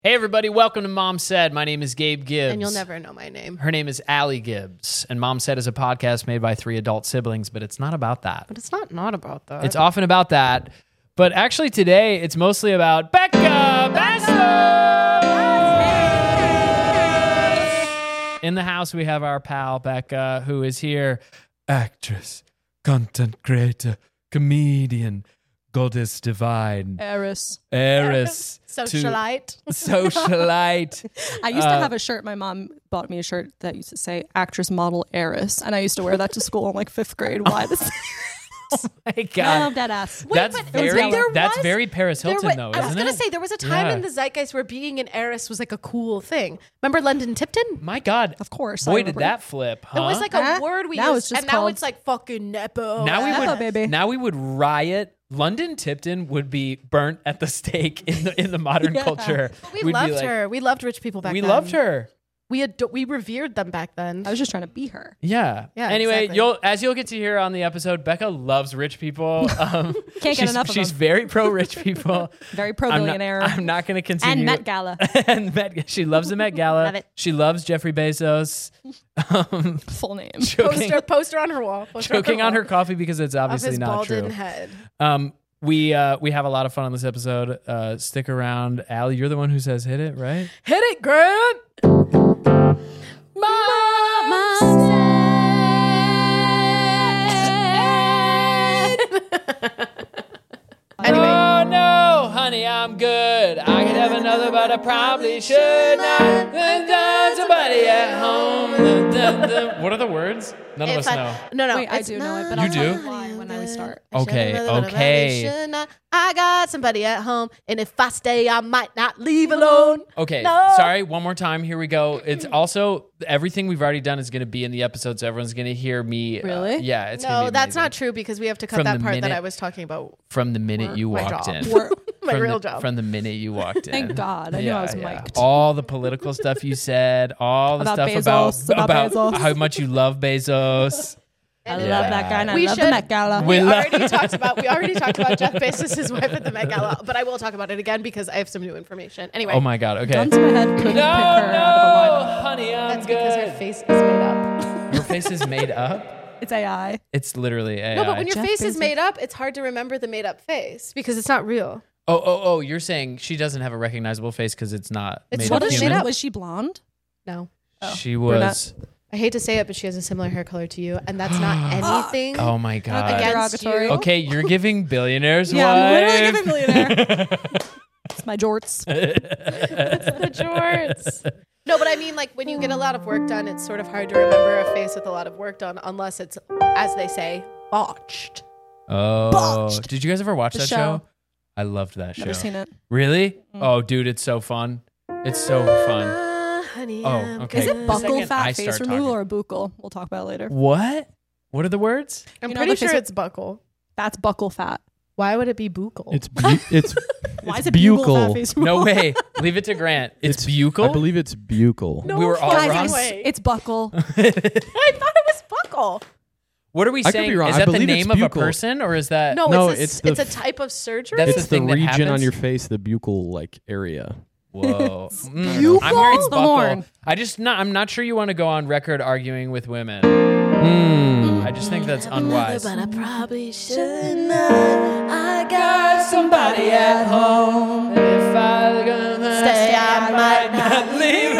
Hey, everybody. Welcome to Mom Said. My name is Gabe Gibbs. And you'll never know my name. Her name is Allie Gibbs. And Mom Said is a podcast made by 3 adult siblings, but it's not about that. But it's not about that. It's often about that. But actually today, it's mostly about Becca Bastos! In the house, we have our pal, Becca, who is here. Actress, content creator, comedian, goddess divine. Heiress. Socialite. Socialite. I used to have a shirt. My mom bought me a shirt that used to say actress, model, heiress. And I used to wear that to school in like 5th grade. Why? Oh my I God. love that ass. That's but very Paris Hilton, though, I was isn't going it? to say, there was a time in the zeitgeist where being an heiress was like a cool thing. Remember London Tipton? My God. Of course. Boy, did that flip, huh? It was like a word we Now used, it's just and now called- it's like fucking Nepo. Nepo, baby. Now we would riot. London Tipton would be burnt at the stake in the modern culture. We We'd be loved like, her. We loved rich people back then. We loved her. We revered them back then. I was just trying to be her. Yeah. Yeah, Anyway, exactly. you'll get to hear on the episode, Becca loves rich people. Can't get enough of She's them. very pro rich people. Very pro-billionaire. I'm not going to continue. And Met Gala. She loves the Met Gala. Love it. She loves Jeffrey Bezos. Full name. Choking, Poster on her wall. choking on her coffee because it's of obviously his not true. balding head. We have a lot of fun on this episode. Stick around. Allie, you're the one who says hit it, right? Hit it, Grant. Anyway. Oh no, honey, I'm good. I could have another, but I probably should not. Somebody at home. What are the words? None of us know. No. Wait, I it's do know it, but You I'll do? tell why when I start. Okay. I got somebody at home, and if I stay, I might not leave alone. Okay, No. sorry, one more time. Here we go. It's also, everything we've already done is going to be in the episode, so everyone's going to hear me. Really? Yeah, it's going to be No, that's amazing. not true because we have to cut From that the part that minute- I was talking about. From the minute you my walked job. in. My From real the- job. From the minute you walked in. Thank God. I knew I was mic'd. All the political stuff you said, all the About stuff Bezos, about Bezos. how much you love Bezos. I Yeah. love that guy and I We love should- the Met Gala. We already talked about Jeff Bezos' wife at the Met Gala, but I will talk about it again because I have some new information. Anyway, Oh my God, okay. Gun to my head couldn't No, pick her out of a lineup. honey, I'm that's because her good. face is made up. Her face is made up? It's AI. It's literally AI. No, but when your Jeff face is Bezos. made up, it's hard to remember the made up face because it's not real. Oh, you're saying she doesn't have a recognizable face because it's not It's made what of is human? made up. Was she blonde? No. She was. I hate to say it, but she has a similar hair color to you, and that's not anything Oh my God. against Derogatory. you. Okay, you're giving billionaires Yeah, I'm literally wife. giving millionaire. It's my jorts. The jorts. No, but I mean, like, when you get a lot of work done, it's sort of hard to remember a face with a lot of work done unless it's, as they say, botched. Oh, Botched. did you guys ever watch The that show. show? I loved that show. Never seen it. Really? Oh, dude, it's so fun. It's so fun. Honey, Oh, I'm okay. Is good. it The buckle second I fat face start removal talking- or a buccal? We'll talk about it later. What? What are the words? I'm You know pretty the sure face- it's buckle. That's buckle fat. Why would it be buccal? It's Why it's is it buccal fat buccal. face No removal? way. Leave it to Grant. It's buccal. I believe it's buccal. no we were all fucking wrong. Guys, way. it's buckle. I thought it was buckle. What are we I could saying? be wrong. Is I that the believe it's name of a buccal. person or is that No, No, it's it's a the- type of surgery. That's It's the the thing that region on happens? your face, the buccal like area. Whoa. buccal? I'm hearing It's the buckle. horn. I'm not sure you want to go on record arguing with women. I just think that's unwise. But I probably should not. I got Somebody at home. If I gonna Stay, I might not leave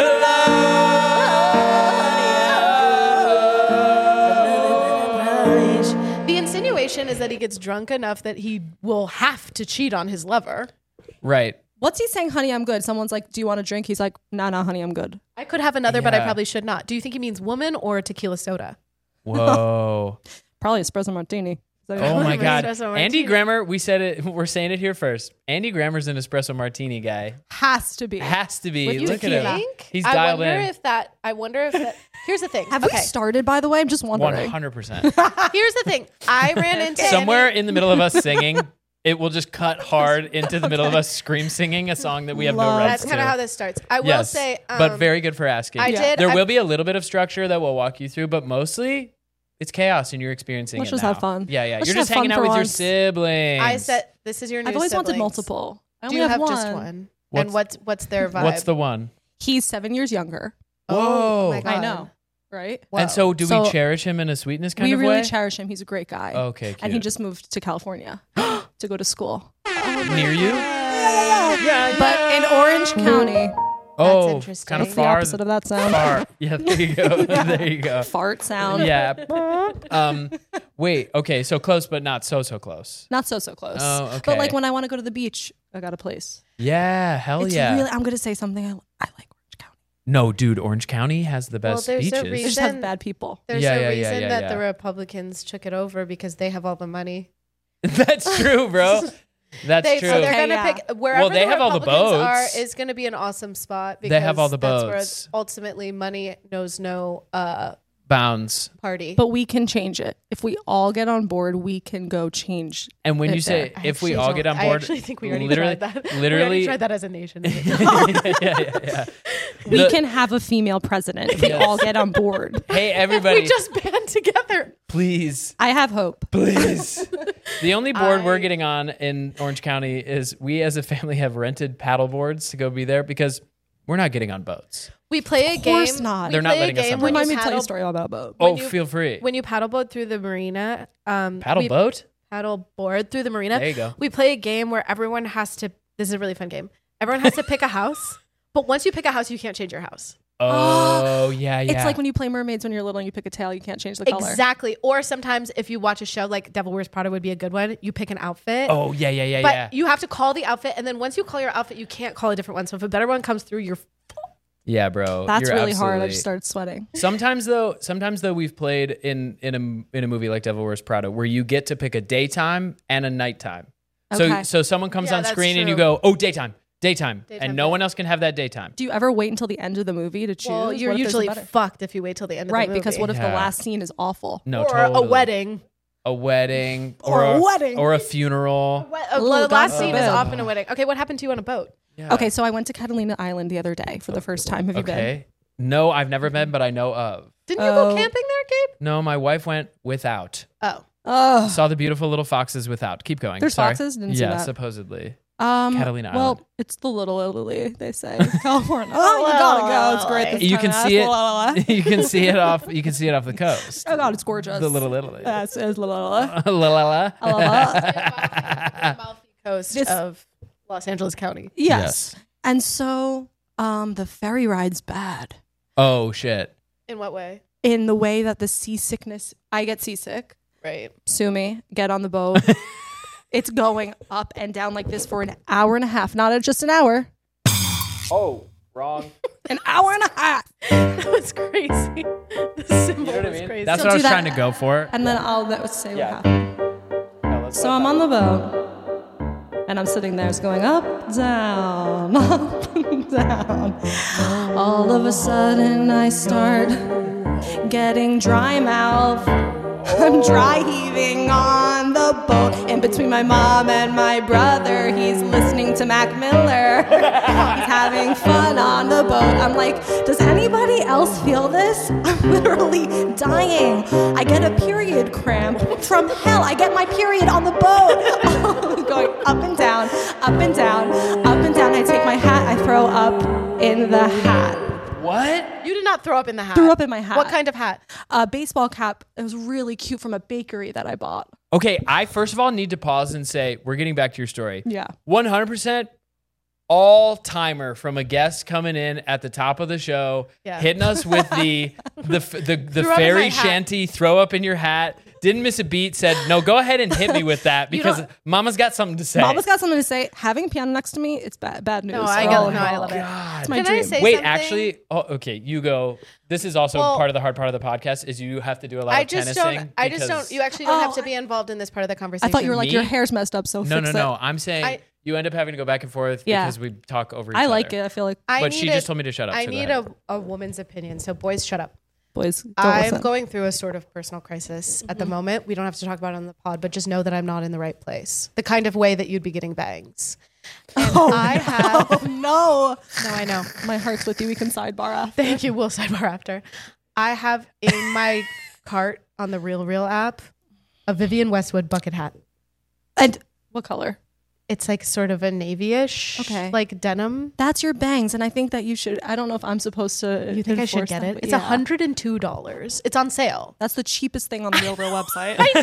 alone. The insinuation is that he gets drunk enough that he will have to cheat on his lover. Right. What's he saying, honey, I'm good? Someone's like, do you want a drink? He's like, nah, honey, I'm good. I could have another, but I Yeah. probably should not. Do you think he means woman or tequila soda? Whoa. Probably espresso martini. Is that Oh what- my God. Espresso Andy martini. Grammer, we said it. We're saying it here first. Andy Grammer's an espresso martini guy. Has to be. Has to be. With Look at tequila? him. He's I dialed wonder in. I wonder if that. Here's the thing. Have okay. we started, by the way? I'm just wondering. 100%. Here's the thing. I ran into Somewhere in the middle of us singing, it will just cut hard into the middle of us scream singing a song that we have no Love. rights That's to. kind of how this starts. I will Yes, say, but very good for asking. I did. There I- will be a little bit of structure that we'll walk you through, but mostly it's chaos and you're experiencing Let's it just now. have fun. Yeah. Let's You're just just have hanging fun out for with your once. siblings. I said, this is your new I've always wanted siblings. multiple. I Do only you have one. just one? And what's their vibe? What's the one? He's 7 years younger. Whoa. my God. I know, right? Wow. And so do we So- cherish him in a sweetness kind We of really way? cherish him. He's a great guy. Okay, cute. And he just moved to California to go to school. Near you? Yeah. But in Orange County, Oh, interesting. kind of it's the far. opposite of that sound. Far. Yeah, there you go. There you go. Fart sound. Yeah. Wait. Okay. So close, but not so close. Not so close. Oh, okay. But like when I want to go to the beach, I got a place. Yeah. Hell It's yeah. really, I'm going to say something. I like Orange County. No, dude. Orange County has the best there's a beaches. They just have Reason- bad people. There's Yeah, a yeah, yeah, reason yeah, that yeah. the Republicans took it over because they have all the money. That's true, bro. That's true. So they're Okay, gonna yeah. pick wherever they the have all the Republicans boats. are is gonna be an awesome spot because They have all the that's boats. where ultimately money knows no Bounds. party. But we can change it. If we all get on board, we can go change. And when it you say I if we actually all don't- get on I board, actually think we already literally, tried that. We literally, already tried that as a nation. yeah. We The- can have a female president if we Yes. all get on board. Hey, everybody, we just band together. please. I have hope. Please. The only board we're I- getting on in Orange County is we as a family have rented paddle boards to go be there because we're not getting on boats. We play a game. course not. We They're not play a letting us game on when boats. Remind me to tell you a paddle- story about a boat. Oh, you- feel free. When you paddle boat through the marina, Paddle we boat? paddle board through the marina. There you go. We play a game where everyone has to. This is a really fun game. Everyone has to pick a house, but once you pick a house, you can't change your house. Oh, yeah. It's like when you play mermaids when you're little and you pick a tail, you can't change the color. Exactly. Or sometimes if you watch a show like Devil Wears Prada would be a good one. You pick an outfit. Oh, yeah. But you have to call the outfit, and then once you call your outfit, you can't call a different one. So if a better one comes through, you're Yeah, bro. That's You're really hard. I absolutely- just started sweating. Sometimes though, we've played in a movie like Devil Wears Prada where you get to pick a daytime and a nighttime. Okay. So someone comes Yeah, on that's screen and you true. go, oh, daytime, Daytime, and no yeah. one else can have that daytime. Do you ever wait until the end of the movie to choose? well, you're What if there's a usually better- fucked if you wait till the end of right, the movie. because what if the Yeah. last scene is awful? No, or totally. a wedding. A wedding, Or a wedding. or a funeral. The God last scene is forbid. often a wedding. Okay, what happened to you on a boat? Yeah. Okay, so I went to Catalina Island the other day for the first time. Have you been? Okay. No, I've never been, but I know of. Didn't you go Oh. camping there, Gabe? No, my wife went without. Oh, Oh, Saw the beautiful little foxes without. Keep going. There's Sorry. foxes? Didn't see yeah, that. supposedly. Catalina Island. Well, it's the Little Italy, they say. California. Oh, you gotta go. It's great. This You time. can see it. La, la, la. You can see it off. You can see it off the coast. Oh God, it's gorgeous. The Little Italy. Yes, it's la la la. La la la. La, la, la. Amalfi Coast This- of Los Angeles County. Yes. And so, the ferry ride's bad Oh shit. In what way? in the way that the seasickness. I get seasick. Right. Sue me. Get on the boat. It's going up and down like this for an hour and a half. Not just an hour. Oh, wrong. An hour and a half. That was crazy. The symbol You know what I was mean? crazy. That's Don't what I do was that. trying to go for. And then I'll say Yeah. what happened. So I'm on the boat, and I'm sitting there, it's going up, down, up, and down. All of a sudden, I start getting dry mouth. I'm dry heaving on the boat. In between my mom and my brother, he's listening to Mac Miller. He's having fun on the boat. I'm like, does anybody else feel this? I'm literally dying. I get a period cramp from hell. I get my period on the boat. Going up and down, up and down, up and down. I take my hat, I throw up in the hat. What? You did not throw up in the hat. Threw up in my hat. What kind of hat? A baseball cap. It was really cute from a bakery that I bought. Okay, I first of all need to pause and say we're getting back to your story. Yeah. 100% all timer from a guest coming in at the top of the show, Yeah. hitting us with the Threw up in fairy my hat. shanty, throw up in your hat. Didn't miss a beat. Said no. Go ahead and hit me with that because Mama's got something to say. Mama's got something to say. Having a piano next to me, it's bad news. No, I for get all it. No, I love it. God. It's my Can dream. I say Wait, something? actually, okay, you go. This is also Well, part of the hard part of the podcast is you have to do a lot I of just tennising. don't. I just don't. You actually don't have to be involved in this part of the I conversation. thought you were like, Me? your hair's messed up, so No, fix no. it. I'm saying I- you end up having to go back and forth Yeah. because we talk over each other. I like it. I feel like But she just told me to shut up. I so go need ahead. a woman's opinion. So boys, shut up. boys don't I'm listen. going through a sort of personal crisis at the moment. We don't have to talk about it on the pod, but just know that I'm not in the right place. The kind of way that you'd be getting bangs. And I have. Oh, no. No, I know. My heart's with you. We can sidebar after. Thank you. We'll sidebar after. I have in my cart on the Real app a Vivian Westwood bucket hat. And what color? It's like sort of a navy-ish, Okay. like denim. That's your bangs, and I think that you should. I don't know if I'm supposed to. You think I should enforce get that, it? but It's yeah. $102. It's on sale. That's the cheapest thing on the Real website. I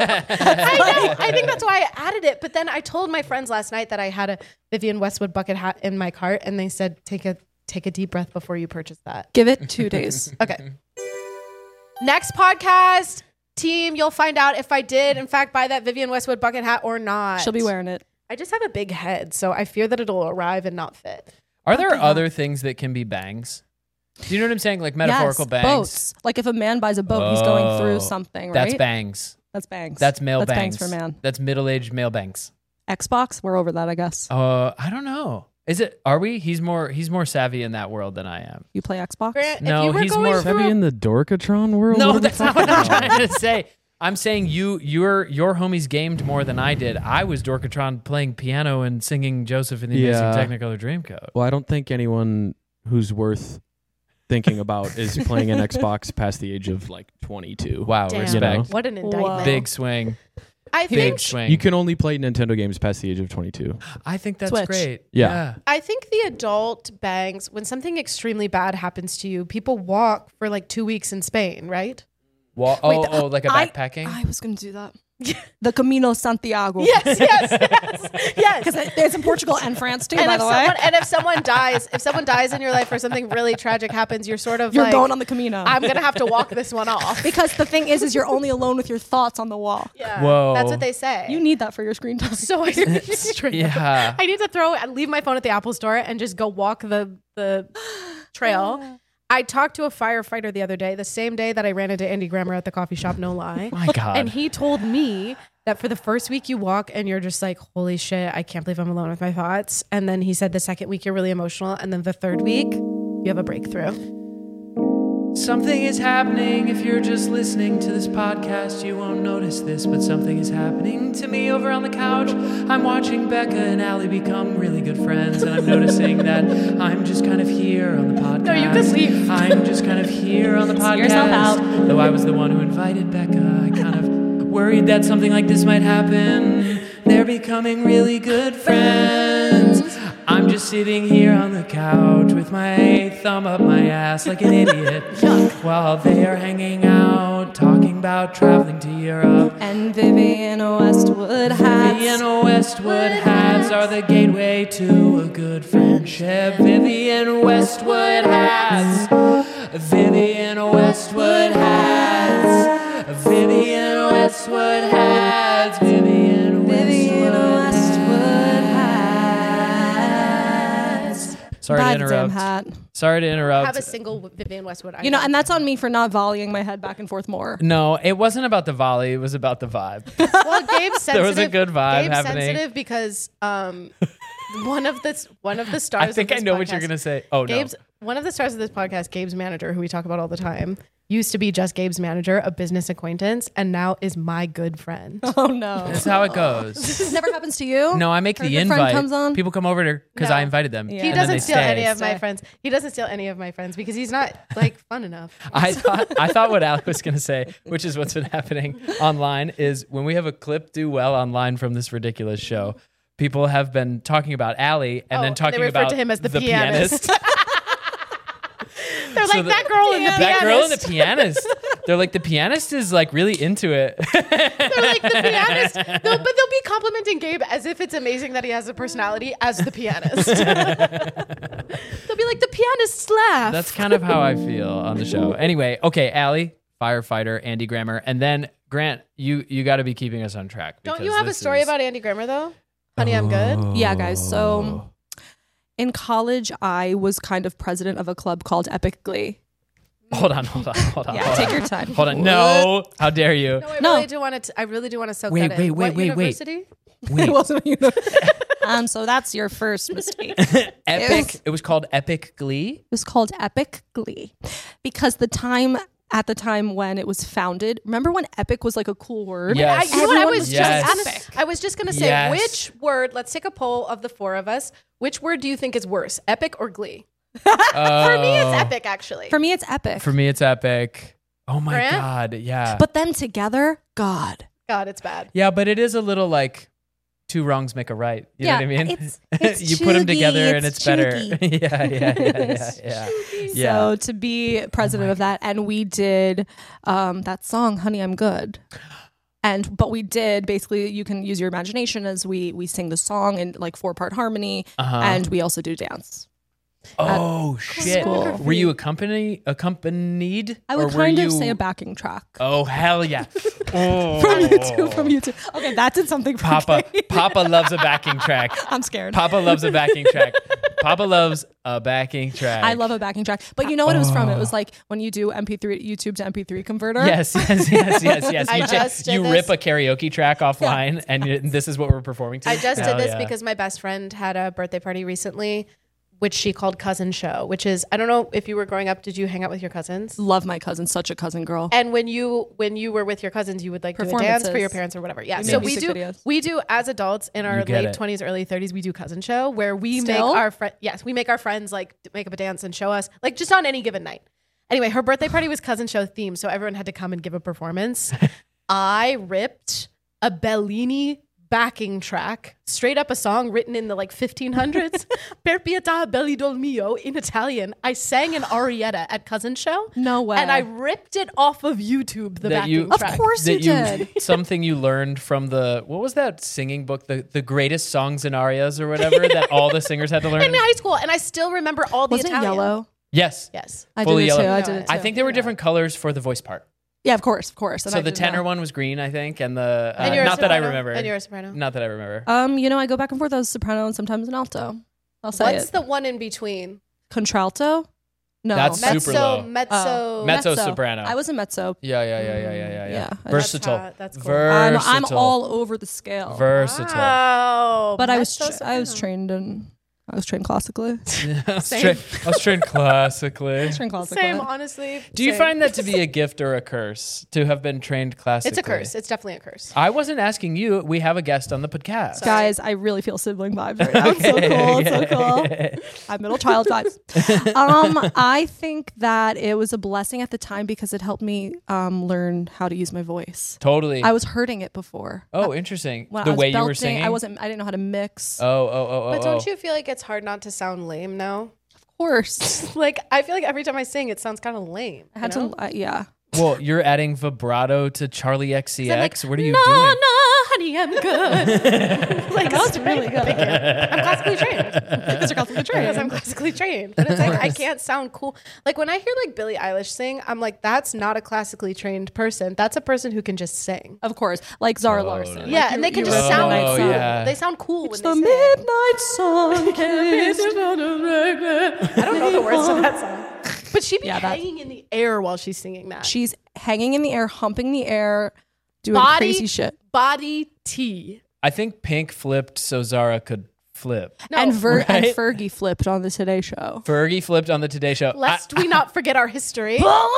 know. I think that's why I added it. But then I told my friends last night that I had a Vivienne Westwood bucket hat in my cart, and they said, take a deep breath before you purchase that. Give it 2 days. Okay. Next podcast, team, you'll find out if I did, in fact, buy that Vivienne Westwood bucket hat or not. She'll be wearing it. I just have a big head, so I fear that it'll arrive and not fit. Are there other things that can be bangs? Do you know what I'm saying? Like metaphorical Yes, bangs. boats. Like if a man buys a boat, he's going through something, right? That's bangs. That's bangs. That's male That's bangs. bangs for man. That's middle-aged male bangs. Xbox, we're over that, I guess. I don't know. Is it? Are we? He's more savvy in that world than I am. You play Xbox? Grant, No, if you were he's going more through Heavy in the Dorkatron world? No, What are we that's not what I'm talking trying to say. I'm saying your homies gamed more than I did. I was Dorkatron playing piano and singing Joseph in the Amazing Yeah. Technicolor Dreamcoat. Well, I don't think anyone who's worth thinking about is playing an Xbox past the age of like 22. Wow, Damn. respect. You know? what an indictment. Whoa. Big swing. I Big think swing. You can only play Nintendo games past the age of 22. I think that's Switch. great. Yeah. I think the adult bangs, when something extremely bad happens to you, people walk for like 2 weeks in Spain, right? Well, Wait, like a backpacking? I was going to do that. The Camino Santiago. Yes. Because it's in Portugal and France too, by the way. If someone dies in your life or something really tragic happens, you're sort of You're like, going on the Camino. I'm going to have to walk this one off. Because the thing is you're only alone with your thoughts on the walk. Yeah. Whoa. That's what they say. You need that for your screen time. So Yeah. I need to leave my phone at the Apple store and just go walk the trail. I talked to a firefighter the other day, the same day that I ran into Andy Grammer at the coffee shop, no lie. My God. And he told me that for the first week you walk and you're just like, holy shit, I can't believe I'm alone with my thoughts. And then he said the second week you're really emotional. And then the third week you have a breakthrough. Something is happening. If you're just listening to this podcast, you won't notice this, but something is happening to me over on the couch. I'm watching Becca and Allie become really good friends, and I'm noticing that I'm just kind of here on the podcast. No, you can leave. I'm just kind of here on the podcast. yourself out. Though I was the one who invited Becca, I kind of worried that something like this might happen. They're becoming really good friends. I'm just sitting here on the couch with my thumb up my ass like an idiot while they are hanging out, talking about traveling to Europe. And Vivienne Westwood hats. Vivienne Westwood hats are the gateway to a good friendship. Vivienne Westwood hats. Vivienne Westwood hats. Vivienne Westwood hats. Vivienne Westwood hats. Sorry to Goddamn interrupt. hat. Sorry to I interrupt. have a single Vivienne Westwood. You know, and that's on me for not volleying my head back and forth more. No, it wasn't about the volley. It was about the vibe. well, Gabe's sensitive. There was a good vibe Gabe's happening. sensitive because one of the stars. I think of I this know what you're podcast- going to say. Oh, Gabe's one of the stars of this podcast, Gabe's manager, who we talk about all the time, used to be just Gabe's manager, a business acquaintance, and now is my good friend. Oh no. That's how it goes. This never happens to you? No, I make Or the your friend invite. comes on? People come over to because No. I invited them. Yeah. He and then doesn't they steal stay. any of my Stay. friends. He doesn't steal any of my friends because he's not like fun enough. I thought what Alec was going to say, which is what's been happening online, is when we have a clip do well online from this ridiculous show, people have been talking about Allie and Oh, then and talking they refer about to him as the pianist. They're So like that girl in the that pianist. girl and the pianist. They're like, the pianist is like really into it. They're like the pianist. But they'll be complimenting Gabe as if it's amazing that he has a personality as the pianist. They'll be like, the pianist's laugh. That's kind of how I feel on the show. Anyway, okay, Allie, firefighter, Andy Grammer, and then Grant, you got to be keeping us on track. Don't because you have a this story is- about Andy Grammer though? Honey, I'm good. Yeah, guys. So in college, I was kind of president of a club called Epic Glee. Hold on. Yeah, hold take on. your time. Hold on. No, how dare you? No, I No. really do want to. I really do want to soak Wait, that in. wait, What wait. university? Wait, It wasn't you. So that's your first mistake. Epic. It was called Epic Glee. It was called Epic Glee because at the time when it was founded, remember when epic was like a cool word? Yes. You know what? Yes. I was just gonna say, Yes. which word? Let's take a poll of the four of us. Which word do you think is worse, epic or glee? For me, it's epic. Actually, For me, it's epic. For me, it's epic. Oh my Grant? God. Yeah. But then together, God. God, it's bad. Yeah, but it is a little like two wrongs make a right. You know what I mean? It's you put them chuggy, together and it's better. chuggy. yeah. So to be president of that, and we did that song, "Honey, I'm Good." But we did basically, you can use your imagination as we sing the song in like 4-part harmony, and we also do dance. Oh shit! school. Were you accompanied? I would or were kind of you- say a backing track Oh hell yeah! from YouTube. Okay, that did something for Papa, me. Papa loves a backing track. I'm scared. Papa loves a backing track. Papa loves a backing track. I love a backing track. But you know what it was from? It was like when you do MP3, YouTube to MP3 converter. Yes. I You, just did you this. rip a karaoke track offline, and this is what we're performing to. I just Hell did this yeah. because my best friend had a birthday party recently, which she called Cousin Show, which is, I don't know if you were growing up, did you hang out with your cousins? Love my cousin, such a cousin girl. And when you were with your cousins, you would like do a dance for Performances. your parents or whatever. Yeah. We So made music videos. we do as adults in our You get late it. 20s, early 30s, we do Cousin Show where we Still? make our friends like make up a dance and show us, like just on any given night. Anyway, her birthday party was Cousin Show themed, so everyone had to come and give a performance. I ripped a Bellini backing track, straight up a song written in the like 1500s, Per pietà belli del mio, in Italian. I sang an arietta at Cousin Show. No way. And I ripped it off of YouTube, the backing Of track. course you did. Something you learned from what was that singing book, the greatest songs and arias or whatever that all the singers had to learn? In high school, and I still remember all the Wasn't it Italian. yellow? Yes. Yes. I Fully did it too. yellow. I did it too. I think there were different colors for the voice part. Yeah, of course. And So I the did tenor that. one was green, I think, and the And you're a not that I soprano? remember. And you're a soprano? Not that I remember. I go back and forth as soprano and sometimes an alto. I'll say What's it. the one in between? Contralto? No. That's super low. Mezzo. Mezzo soprano. I was a mezzo. Yeah. Yeah. Versatile. That's cool. Versatile. I'm all over the scale. Versatile. Wow. But I was Mezzo-soprano. trained classically. I was trained classically. Same, honestly. Do you Same. find that to be a gift or a curse to have been trained classically? It's a curse. It's definitely a curse. I wasn't asking you. We have a guest on the podcast. Guys, I really feel sibling vibes right now. It's so cool. It's so cool. I have middle child vibes. I think that it was a blessing at the time because it helped me learn how to use my voice. Totally. I was hurting it before. Oh, interesting. When I The was way you were belting, singing. I didn't know how to mix. Oh. But don't you feel like it's hard not to sound lame now? Of course. Like, I feel like every time I sing, it sounds kind of lame. I had you know? to, yeah. Well, you're adding vibrato to Charlie XCX. I'm like, What are you no, doing? No, honey, I'm good. Like, That was really good. Thank you. I'm classically trained. Because you're classically Because I'm trained. classically trained. But it's like, I can't sound cool. Like, when I hear like Billie Eilish sing, I'm like, that's not a classically trained person. That's a person who can just sing. Of course. Like Zara Larson. Like Yeah, and they can you just wrote the sound Midnight Oh, cool. Sun. yeah. They sound cool It's when the they sing. midnight sun. I don't know the words to that song. But she'd be Yeah, that- hanging in the air while she's singing that. She's hanging in the air, humping the air, doing Body- crazy shit. Body T. I think Pink flipped so Zara could flip. No, And and right? Fergie flipped on the Today Show. Fergie flipped on the Today Show. lest we not forget our history.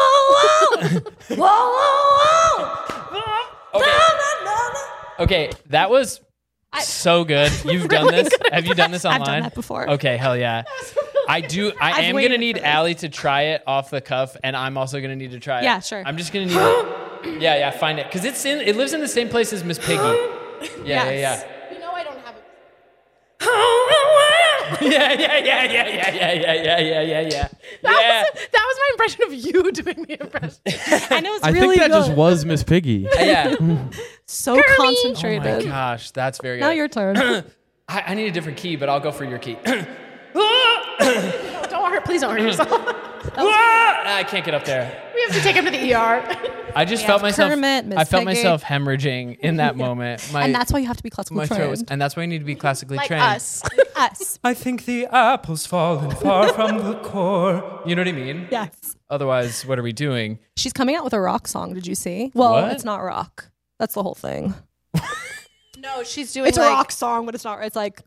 Okay, that was so good. You've done this. Have you done this online? I've done that before. Okay, hell yeah. I do. I I've am gonna waited need for this. Allie to try it off the cuff, and I'm also gonna need to try it. Yeah, sure. I'm just gonna need it. Yeah, find it because it lives in the same place as Miss Piggy. Yeah. You know I don't have it. Yeah. That was my impression of you doing the impression. And it was I really think that good. just was Miss Piggy. Yeah. So Oh concentrated. my gosh, that's very Now good. your turn. I need a different key, but I'll go for your key. Please don't hurt yourself. I can't get up there. We have to take him to the ER. I just felt myself. Kermit, Miss I felt Piggy. myself hemorrhaging in that moment. And that's why you have to be classically my throat trained. was, and that's why you need to be classically Like trained. us. Us. I think the apple's fallen far from the core. You know what I mean? Yes. Otherwise, what are we doing? She's coming out with a rock song. Did you see? Well, What? it's not rock. That's the whole thing. No, she's doing It's a like, rock song, but it's not. It's like.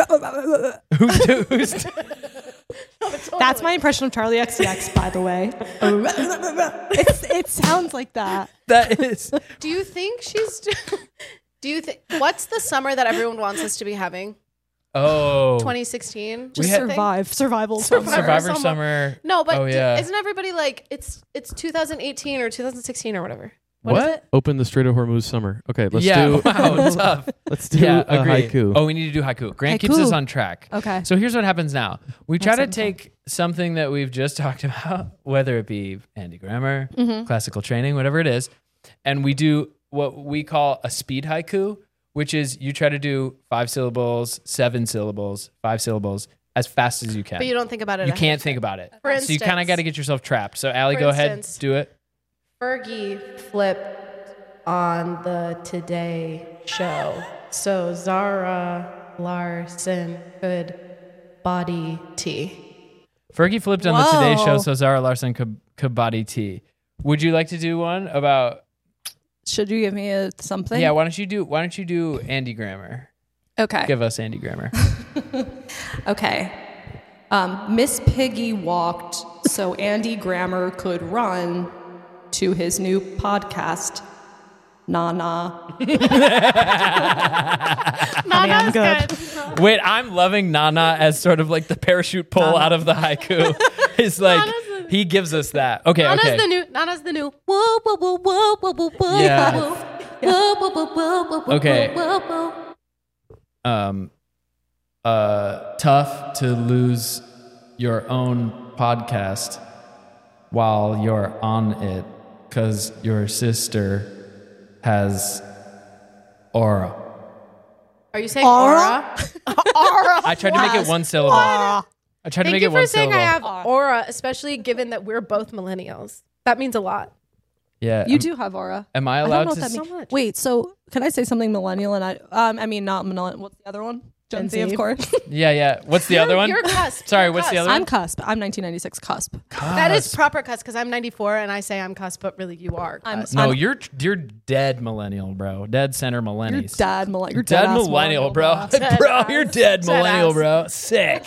Who's That's my impression of Charlie XCX, by the way. It sounds like that. that is? Do you think she's do you think what's the summer that everyone wants us to be having? Oh, 2016? Just had- survival. Survivor Summer. Summer. No, but Oh, yeah. isn't everybody like it's 2018 or 2016 or whatever? What is it? Open the Strait of Hormuz summer. Okay, let's yeah, do. wow, tough. Let's do Yeah, a agree. haiku. Oh, we need to do haiku. Grant keeps Haiku. us on track. Okay. So here's what happens now. We try to sounds fun. take something that we've just talked about, whether it be Andy Grammer, Mm-hmm. classical training, whatever it is, and we do what we call a speed haiku, which is you try to do 5 syllables, 7 syllables, 5 syllables as fast as you can. But you don't think about it. You ahead can't of think time. about it. For So you kind of instance- got to get yourself trapped. So Allie, For go ahead, instance- do it. Fergie flipped on the Today Show, so Zara Larson could body tea. Fergie flipped on the Today Whoa. Show, so Zara Larson could body tea. Would you like to do one about? Should you give me something? Yeah, why don't you do Andy Grammer? Okay. Give us Andy Grammer. Okay. Miss Piggy walked so Andy Grammer could run to his new podcast. Nana. Nana's good. good. Wait, I'm loving Nana as sort of like the parachute pull out of the haiku. It's like Nana's he gives us that. Okay, Nana's okay. Nana's the new. Whoa, whoa, whoa, whoa, whoa, whoa, whoa. Yeah. Whoa, whoa, whoa, whoa, whoa, whoa, Okay. whoa, whoa. Tough to lose your own podcast while you're on it because your sister has aura. Are you saying Aura? aura? I tried to make it one syllable. I tried to Thank make you it for one saying syllable. I have aura, especially given that we're both millennials. That means a lot. Yeah. You do have aura. Am I I don't allowed know to? what that So means. much. Wait, so can I say something millennial and I mean not millennial. What's the other one? Gen Z, of Z. course. Yeah. What's the other one? You're cusp. Sorry, You're what's the cusp. other one? I'm cusp. I'm 1996 cusp. That is proper cusp because I'm 94 and I say I'm cusp, but really you are I'm- cusp. No, you're dead millennial, bro. Dead center You're millennials. dad millennial. You're Dead dead millennial, bro. Dead Bro, ass. you're dead Dead millennial, ass. bro. Sick.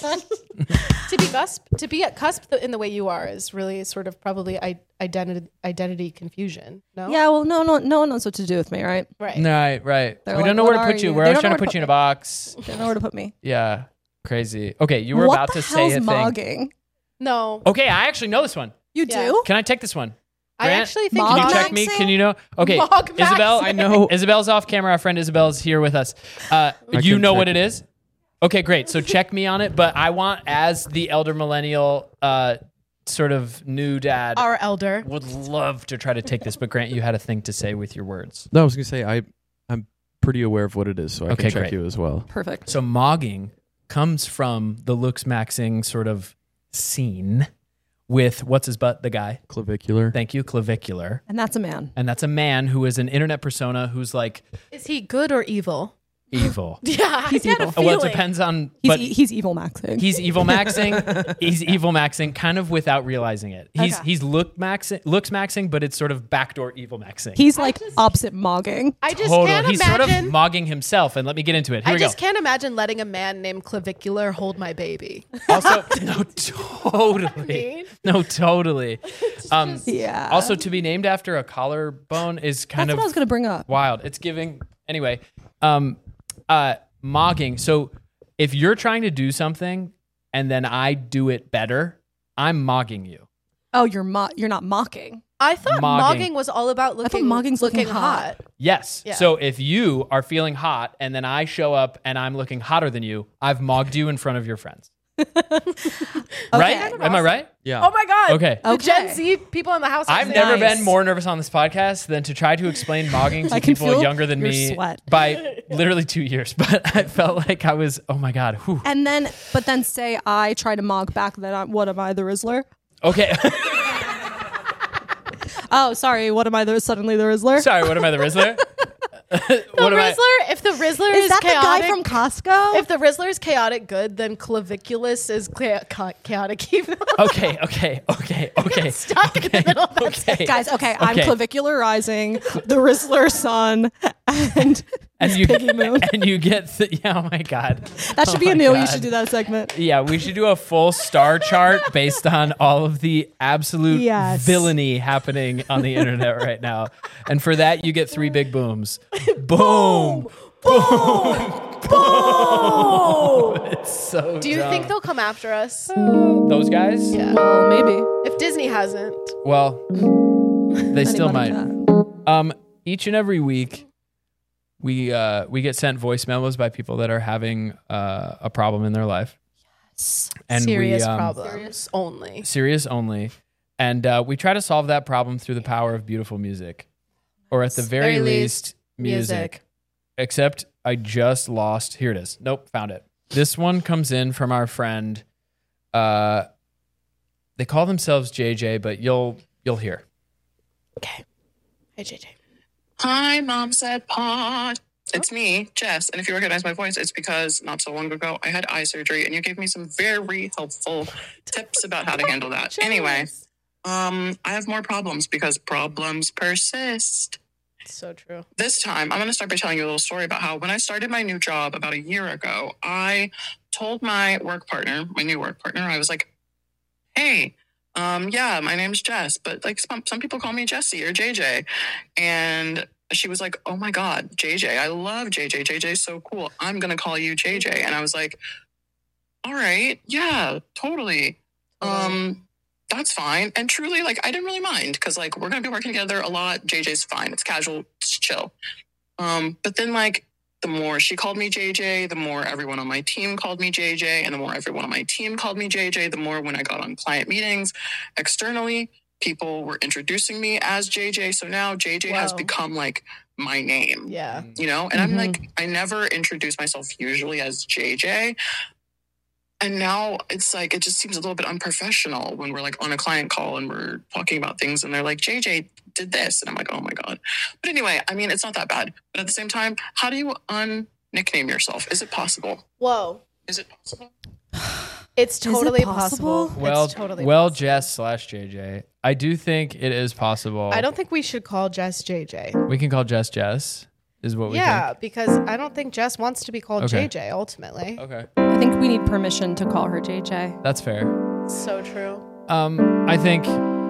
To be at cusp in the way you are is really sort of probably identity confusion. No. Yeah, well, no one knows what to do with me, right? Right. Right. They're We like, don't know "What where to are put you. you?" We're They always don't trying know to where put to you in a put box. They don't know where to put me. Yeah. Crazy. Okay, you were what about the to say hell's a thing. mogging? No. Okay, I actually know this one. You Yeah. do? Can I take this one? I Grant, actually think Can you Mog check me? maxing? Can you know? Okay, Mog Isabel. maxing. I know. Isabel's off camera. Our friend Isabel's here with us. You can know check what it it. is? Okay, great. So check me on it. But I want, as the elder millennial, sort of new dad, Our elder. would love to try to take this. But Grant, you had a thing to say with your words. No, I was gonna say I'm pretty aware of what it is, so I Okay, can check great. you as well. Perfect. So mogging comes from the looks maxing sort of scene with what's his butt, the guy. Clavicular. Thank you, clavicular. And that's a man. And that's a man who is an internet persona who's like Is he good or evil? evil. Yeah, He's I get a evil. feeling. Well, it depends on. He's, but he's evil maxing. he's evil maxing. He's evil maxing, kind of without realizing it. Okay. He's looks maxing, but it's sort of backdoor evil maxing. He's like opposite mogging. I just Total. can't He's imagine. sort of mogging himself. And let me get into it. Here I we go. just can't imagine letting a man named Clavicular hold my baby. Also, no, totally. mean? No, totally. Yeah. Also, to be named after a collarbone is kind That's of what I was going to bring up. wild. It's giving anyway. Mogging. So if you're trying to do something and then I do it better, I'm mogging you. Oh, you're not mocking. I thought Mogging. mogging was all about looking mogging's looking hot. Yes. Yeah. So if you are feeling hot and then I show up and I'm looking hotter than you, I've mogged you in front of your friends. Right? Am I right? Yeah. Oh my god. Okay. The Okay. Gen Z people in the house. are I've saying- never Nice. been more nervous on this podcast than to try to explain mogging to I can people feel younger than your me sweat. by literally 2 years. But I felt like I was, oh my God. Whew. And then, but then say I try to mog back, then what am I, the Rizzler? Okay. Oh, sorry. What am I, suddenly the Rizzler? Sorry, what am I, the Rizzler? The What am I? Rizzler, if the Rizzler Is is that chaotic, the guy from Costco? if the Rizzler is chaotic good, then Claviculus is chaotic evil. Okay. Stuck in the middle of that sentence. Guys, okay, I'm Okay. Clavicular Rising, the Rizzler Sun, and you Piggy Moon. and you get yeah, oh my God. That should Oh be a my new. God. You should do that segment. Yeah, we should do a full star chart based on all of the absolute Yes. villainy happening on the internet right now. And for that, you get 3 big booms. Boom. It's so Do you dumb. think they'll come after us? Those guys? Yeah. Well, maybe. If Disney hasn't, Well, they still Anybody might. can. Each and every week, we get sent voice memos by people that are having a problem in their life. And serious problems only. Serious only. And we try to solve that problem through the power of beautiful music. Or at the very least, music. Except I just lost. Here it is. Nope, found it. This one comes in from our friend. They call themselves JJ, but you'll hear. Okay. Hey, JJ. Hi, Mom Said Pod. It's me, Jess. And if you recognize my voice, it's because not so long ago I had eye surgery and you gave me some very helpful tips about how to handle that. Anyway, I have more problems because problems persist. So true. This time, I'm going to start by telling you a little story about how when I started my new job about a year ago, I told my new work partner, I was like, hey, yeah, my name's Jess, but like some people call me Jessie or JJ. And she was like, oh my God, JJ, I love JJ. JJ's so cool. I'm going to call you JJ. And I was like, all right, yeah, totally. That's fine. And truly, like, I didn't really mind because like we're going to be working together a lot. JJ's fine. It's casual. It's chill. But then like the more she called me JJ, the more everyone on my team called me JJ. And the more everyone on my team called me JJ, the more when I got on client meetings externally, people were introducing me as JJ. So now JJ has become like my name. Yeah. You know? And I'm like, I never introduce myself usually as JJ. And now it's like, it just seems a little bit unprofessional when we're like on a client call and we're talking about things and they're like, JJ did this. And I'm like, oh my God. But anyway, I mean, it's not that bad. But at the same time, how do you unnickname yourself? Is it possible? Whoa. Is it possible? It's totally possible. Well, It's totally well, possible. Jess / JJ. I do think it is possible. I don't think we should call Jess JJ. We can call Jess Jess, is what we think. Because I don't think Jess wants to be called Okay. JJ ultimately. Okay. I think we need permission to call her JJ. That's fair. So true. I think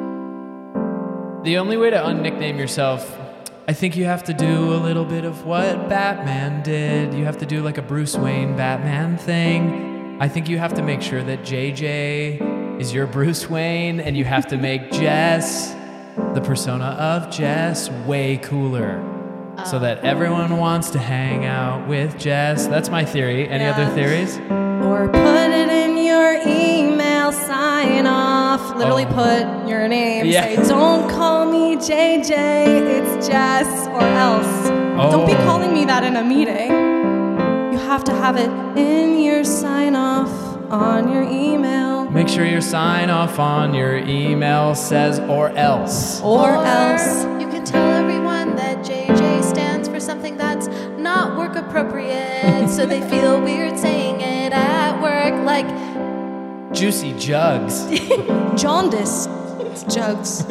the only way to unnickname yourself, I think you have to do a little bit of what Batman did. You have to do like a Bruce Wayne Batman thing. I think you have to make sure that JJ is your Bruce Wayne, and you have to make Jess, the persona of Jess, way cooler. So that everyone wants to hang out with Jess. That's my theory. Any other theories? Or put it in your email sign off. Literally put your name. Yeah. Say, don't call me JJ, it's Jess or else. Don't be calling me that in a meeting. You have to have it in your sign off on your email. Make sure your sign off on your email says or else. Or else. You can tell everyone that JJ stands for something that's not work appropriate, so they feel weird saying it at work, like Juicy Jugs. Jaundice. It's jugs.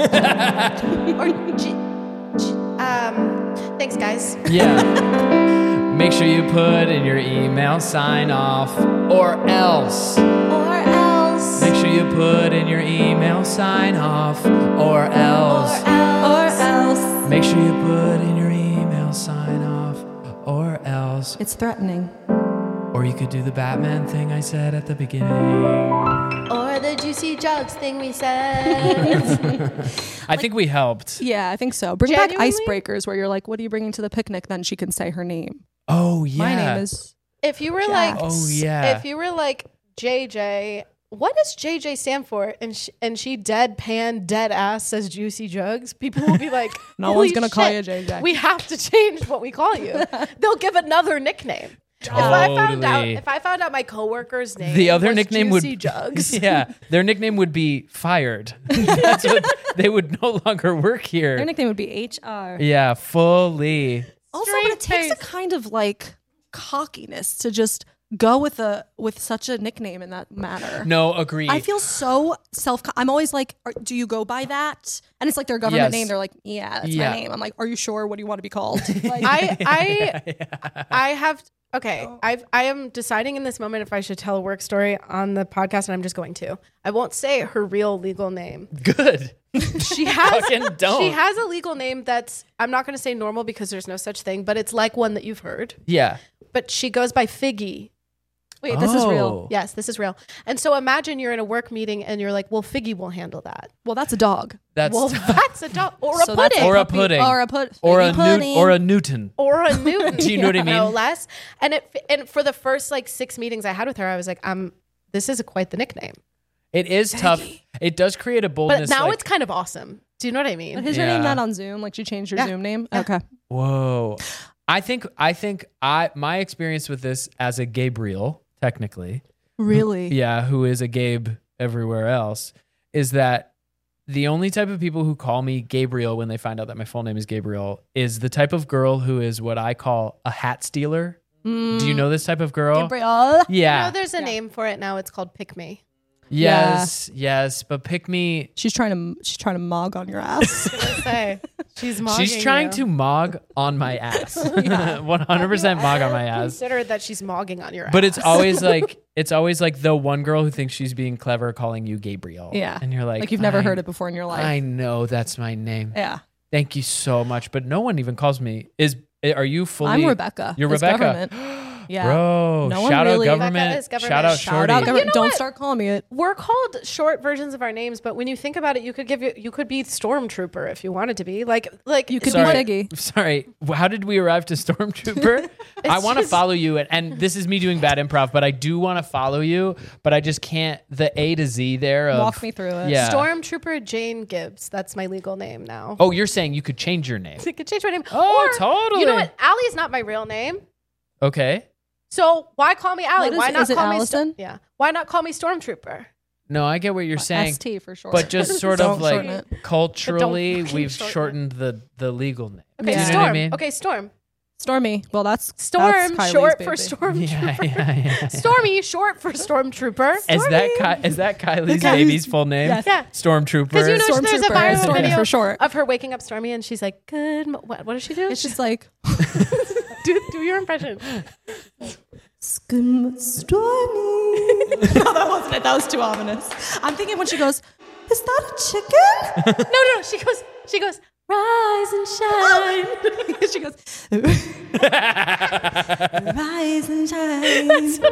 thanks guys. Yeah. Make sure you put in your email sign off or else. Or else. Make sure you put in your email sign off or else. Or else. Make sure you put in your email sign off or else. It's threatening. Or you could do the Batman thing I said at the beginning. Or the Juicy Jugs thing we said. I think we helped. Yeah, I think so. Bring back Genuinely? icebreakers where you're like, what are you bringing to the picnic? Then she can say her name. Oh, yeah. My name is... If you were Jax. like, Oh, yeah. if you were like JJ, what does JJ stand for? And she deadpan, dead ass says Juicy Jugs. People will be like, No "Holy one's gonna call shit, you JJ." We have to change what we call you." They'll give another nickname. Totally. If I found out my coworker's name, The other was nickname Juicy would Jugs. Yeah, their nickname would be fired. That's what, they would no longer work Their here. nickname would be HR. Yeah, fully. Also, but it takes a kind of like cockiness to just go with such a nickname in that manner. No, agree. I feel so I'm always like, do you go by that? And it's like their government Yes. name. They're like, yeah, that's Yeah. my name. I'm like, are you sure? What do you want to be called? Like, I have. Okay, I am deciding in this moment if I should tell a work story on the podcast, and I'm just going to. I won't say her real legal name. Good. She has Fucking don't. She has a legal name that's, I'm not going to say normal because there's no such thing, but it's like one that you've heard. Yeah. But she goes by Figgy. Wait, this is real. Yes, this is real. And so imagine you're in a work meeting and you're like, well, Figgy will handle that. Well, that's a dog. That's Well, that's a dog. Or a So that's pudding. or a pudding. Or a put. or a pudding. or a Newton. Or a Newton. Do you know what I mean? No less. And for the first like 6 meetings I had with her, I was like, this is quite the nickname. It is tough. It does create a boldness. But now like, it's kind of awesome. Do you know what I mean? But is your Yeah. name not on Zoom? Like she changed your Zoom name? Okay. whoa. I think my experience with this as a Gabriel, technically, Really? yeah, who is a Gabe everywhere else, is that the only type of people who call me Gabriel when they find out that my full name is Gabriel is the type of girl who is what I call a hat stealer. Do you know this type of girl? Gabriel. Yeah. No, there's a name for it now. It's called Pick Me. Yes, but pick me. She's trying to mog on your ass. She's mogging She's trying you. to mog on my ass. 100% mog on my ass. Consider that she's mogging on your ass. But it's always like the one girl who thinks she's being clever calling you Gabriel. Yeah. And you're like Like you've never heard it before in your life. I know that's my name. Yeah. Thank you so much. But no one even calls me. Are you fully? I'm Rebecca. You're It's Rebecca. Government. Yeah. Bro, No one shout really- out Rebecca government. is government. Shout out Shout Shorty. out government. You know Don't what? start calling me it. We're called short versions of our names, but when you think about it, you could be Stormtrooper if you wanted to be. Like You could Sorry. be Figgy. Sorry, how did we arrive to Stormtrooper? I want to just- follow you, and this is me doing bad improv, but I do want to follow you, but I just can't. The A to Z there. Of, Walk me through it. Yeah. Stormtrooper Jane Gibbs. That's my legal name now. Oh, you're saying you could change your name? I could change my name. Oh, Or, totally. You know what? Allie is not my real name. Okay. So why call me Allie? What is Why it? not Is it call Allison? me? Yeah. Why not call me Stormtrooper? No, I get what you're saying, ST for short. but just sort Don't of like shorten it. culturally, fucking we've shorten it. shortened the legal name. Okay, Yeah. You Storm. know what I mean? Okay, Storm. Stormy. Well, that's Storm, Kylie's short baby. for Stormtrooper. Yeah. Stormy, short for Stormtrooper. Is that Kylie's baby's full name? Yes. Yeah. Stormtrooper. Because you know there's a Stormtrooper. viral Stormy video for short. of her waking up Stormy and she's like, what does she do? It's just like do your impression. Skim Stormy. No, that wasn't it. That was too ominous. I'm thinking when she goes, "Is that a chicken?" No. She goes, rise and shine. She goes, "Rise and shine."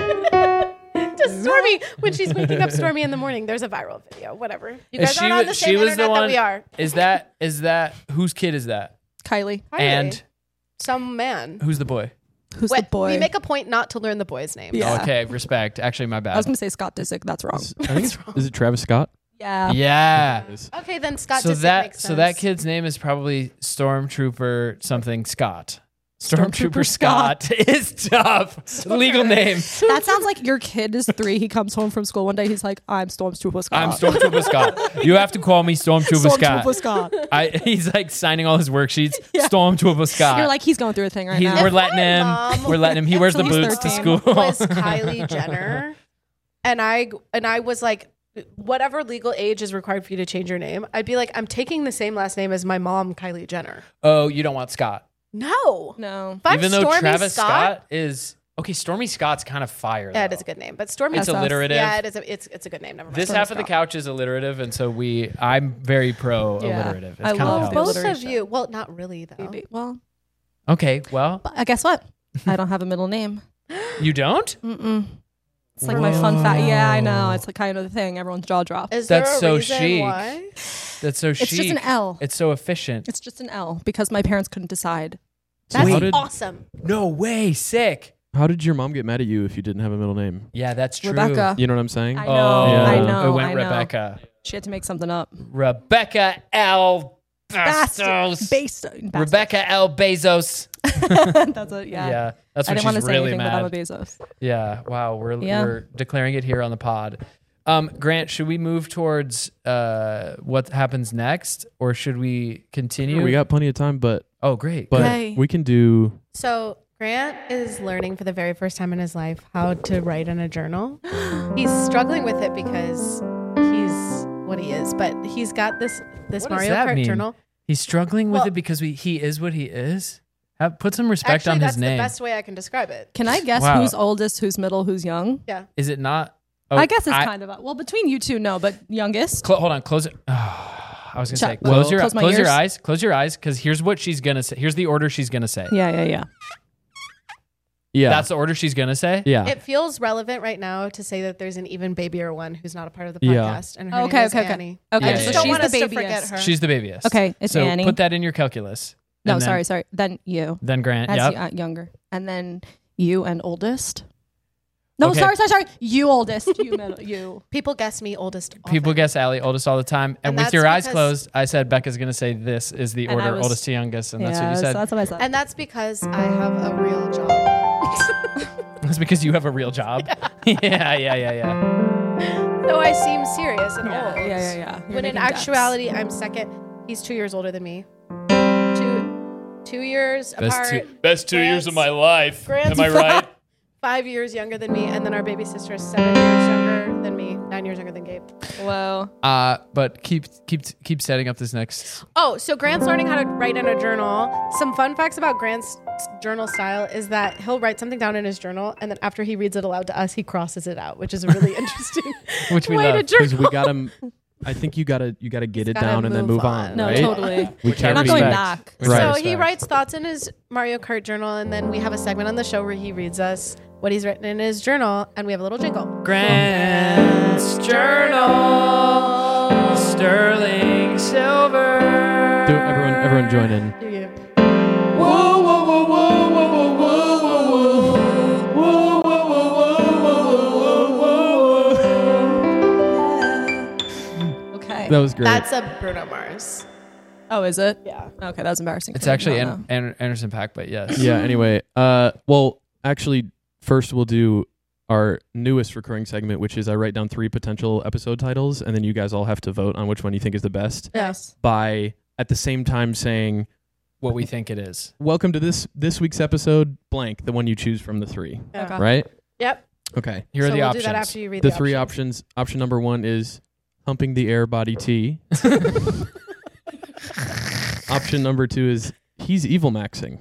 To Stormy when she's waking up Stormy in the morning. There's a viral video. Whatever. You guys aren't on the same internet that we are. Is that whose kid is that? Kylie, And some man. who's the boy? who's the boy? We make a point not to learn the boy's name. Yeah. Okay, respect. Actually, my I was bad. gonna say Scott Disick. That's wrong. Oh, I think is it Travis Scott? Yeah. Yeah. Okay, then Scott So Disick that makes sense. so that kid's name is probably Stormtrooper something Scott. Stormtrooper Stormtrooper Scott is tough. Legal name. That sounds like your kid is 3. He comes home from school one day. He's like, "I'm Stormtrooper Scott." I'm Stormtrooper Scott. You have to call me Stormtrooper Scott. Stormtrooper Scott. He's like signing all his worksheets. Stormtrooper Scott. You're like, he's going through a thing right now. We're letting him. mom We're letting him. He wears the Until he's boots to 13. school. was Kylie Jenner, and I was like, whatever legal age is required for you to change your name, I'd be like, I'm taking the same last name as my mom, Kylie Jenner. Oh, you don't want Scott. No, No. If I'm Even though Stormy Travis Scott is okay. Stormy Scott's kind of fire. Yeah, it though. is a good name, but Stormy. It's That's us. alliterative. Yeah, it is. It's a good name. Never mind. This Stormy half of the Scott. couch is alliterative, and so I'm very pro Yeah. alliterative. It's I kind of love helps. the Both of alliteration. you. Well, not really though. Maybe. Well, Okay, well, but guess what? I don't have a middle name. you don't. Mm-mm. It's like my fun fact. Yeah, I know. It's like kind of the thing. Everyone's jaw drop. Is That's there a so reason chic. why? That's so chic. It's just an L. It's so efficient. It's just an L because my parents couldn't decide. That's how did awesome. No way, sick. how did your mom get mad at you if you didn't have a middle name? Yeah, that's true. Rebecca. You know what I'm saying? I know. Oh, I know. It went I know. Rebecca. She had to make something up. Rebecca L. Bastos. Based. Rebecca L. Bezos. That's it. Yeah. Yeah, that's I when didn't want to she's say really anything, mad. but I'm a Bezos. Yeah. Wow. Yeah. We're declaring it here on the pod. Grant, should we move towards what happens next, or should we continue? We got plenty of time, but Oh, great. Okay. we can do. So Grant is learning for the very first time in his life how to write in a journal. He's struggling with it because he's what he is, but he's got this What does Mario that Kart mean? journal. He's struggling with Well- it because he is what he is. Put some respect Actually, on that's his name. the best way I can describe it. Can I guess Wow. who's oldest, who's middle, who's young? Yeah. Is it not? Oh, I guess it's kind of well between you two. No, but youngest. Hold on. Close it. I was gonna say Well, close your close my close your ears. eyes. Close your eyes, because here's what she's gonna say. Here's the order she's gonna say. Yeah. Yeah. That's the order she's gonna say. Yeah. It feels relevant right now to say that there's an even babier one who's not a part of the Yeah. podcast, and her Okay, name is okay, okay. Annie. Okay, I Yeah, just yeah, don't yeah. want us She's to the forget babiest. her. She's the babyest. Okay, it's so Annie. put that in your calculus. No, And then- sorry. Then you. Then Grant. As Yep. younger. And then you and oldest. No, Okay. sorry. You oldest. You middle. You. People guess me oldest. People often. guess Allie oldest all the time. And with that's your eyes because- closed, I said Becca's gonna say this is the And I order, was- oldest to youngest, and that's what you So said. that's what I said. and that's because I have a real job. That's because you have a real job. yeah. Though I seem serious and old. Yeah. You're When in making decks. actuality, I'm second. He's 2 years older than me. Two years apart. Best 2 years of my life. Grant's Am I right? 5 years younger than me, and then our baby sister is 7 years younger than me, 9 years younger than Gabe. Whoa. But keep setting up this next. Oh, so Grant's learning how to write in a journal. Some fun facts about Grant's journal style is that he'll write something down in his journal, and then after he reads it aloud to us, he crosses it out, which is a really interesting Which we way love, to Because journal. we got him. I think you gotta get it gotta down and then move move on. on. No, right? totally. We Which I We're can't not going respect. back. Which I So respect. he writes thoughts in his Mario Kart journal, and then we have a segment on the show where he reads us what he's written in his journal, and we have a little jingle. Grant's Journal, sterling silver. Do everyone join in. Okay. That was great. That's a Bruno Mars. Oh, is it? Yeah. Okay, that was embarrassing. It's for me. actually No, no. Anderson .Paak, but yes. Yeah. Anyway, well, actually, first we'll do our newest recurring segment, which is I write down 3 potential episode titles, and then you guys all have to vote on which one you think is the best. Yes. By at the same time saying, What we think it is. "Welcome to this week's episode, blank," the one you choose from the 3. Okay. Right? Yep. Okay. Here are so the we'll options. do that after you read The 3 options. Option number 1 is humping the air body T. Option number 2 is he's evil maxing.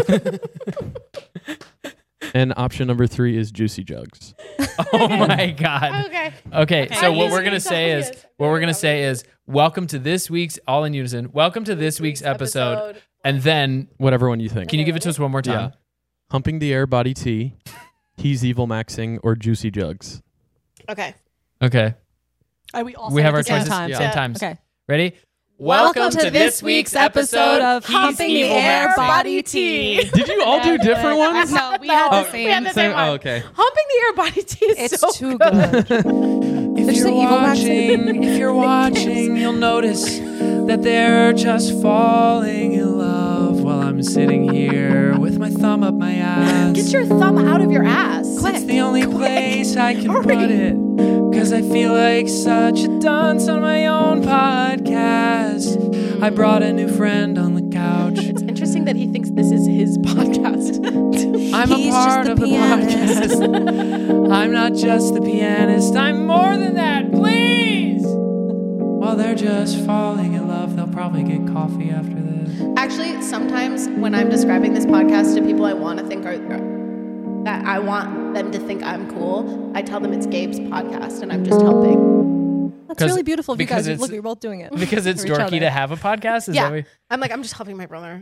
And option number 3 is juicy jugs. Oh my god. Okay. Okay, so I'm what we're using gonna it's say is obvious. what we're gonna say is welcome to this week's all in unison. Welcome to this week's episode. And then Whatever one you think. can you give it to us one more time? Yeah. Humping the air body T, he's evil maxing, or juicy jugs. Okay. Okay. We all We said have it our at the same choices time. same Yeah. times. Okay. Ready? Welcome to this week's episode of He's Humping the Evil Air Maxing. Body Tea. Did you all do different ones? No, we had the we had same. the same one. Oh, okay. Humping the air body tea is It's so too good. good. If Did you you're say evil maxing? watching, if you're watching, you'll notice that they're just falling in love while I'm sitting here with my thumb up my ass. Get your thumb out of your ass. It's the only place I can Hurry. put it. Cause I feel like such a dunce on my own podcast. I brought a new friend on the couch. It's interesting that he thinks this is his podcast. I'm He's a just part the of the pianist. podcast. I'm not just the pianist. I'm more than that, please. While they're just falling in love, they'll probably get coffee after this. Actually, sometimes when I'm describing this podcast to people I want to think are that I want them to think I'm cool, I tell them it's Gabe's podcast and I'm just helping. That's 'Cause- really beautiful of you because guys. it's- Look, you're both doing it. Because it's For each dorky other. to have a podcast? Is Yeah. that I'm like, I'm just helping my brother.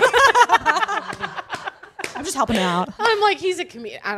I'm just helping out. I'm like, he's a comedian. I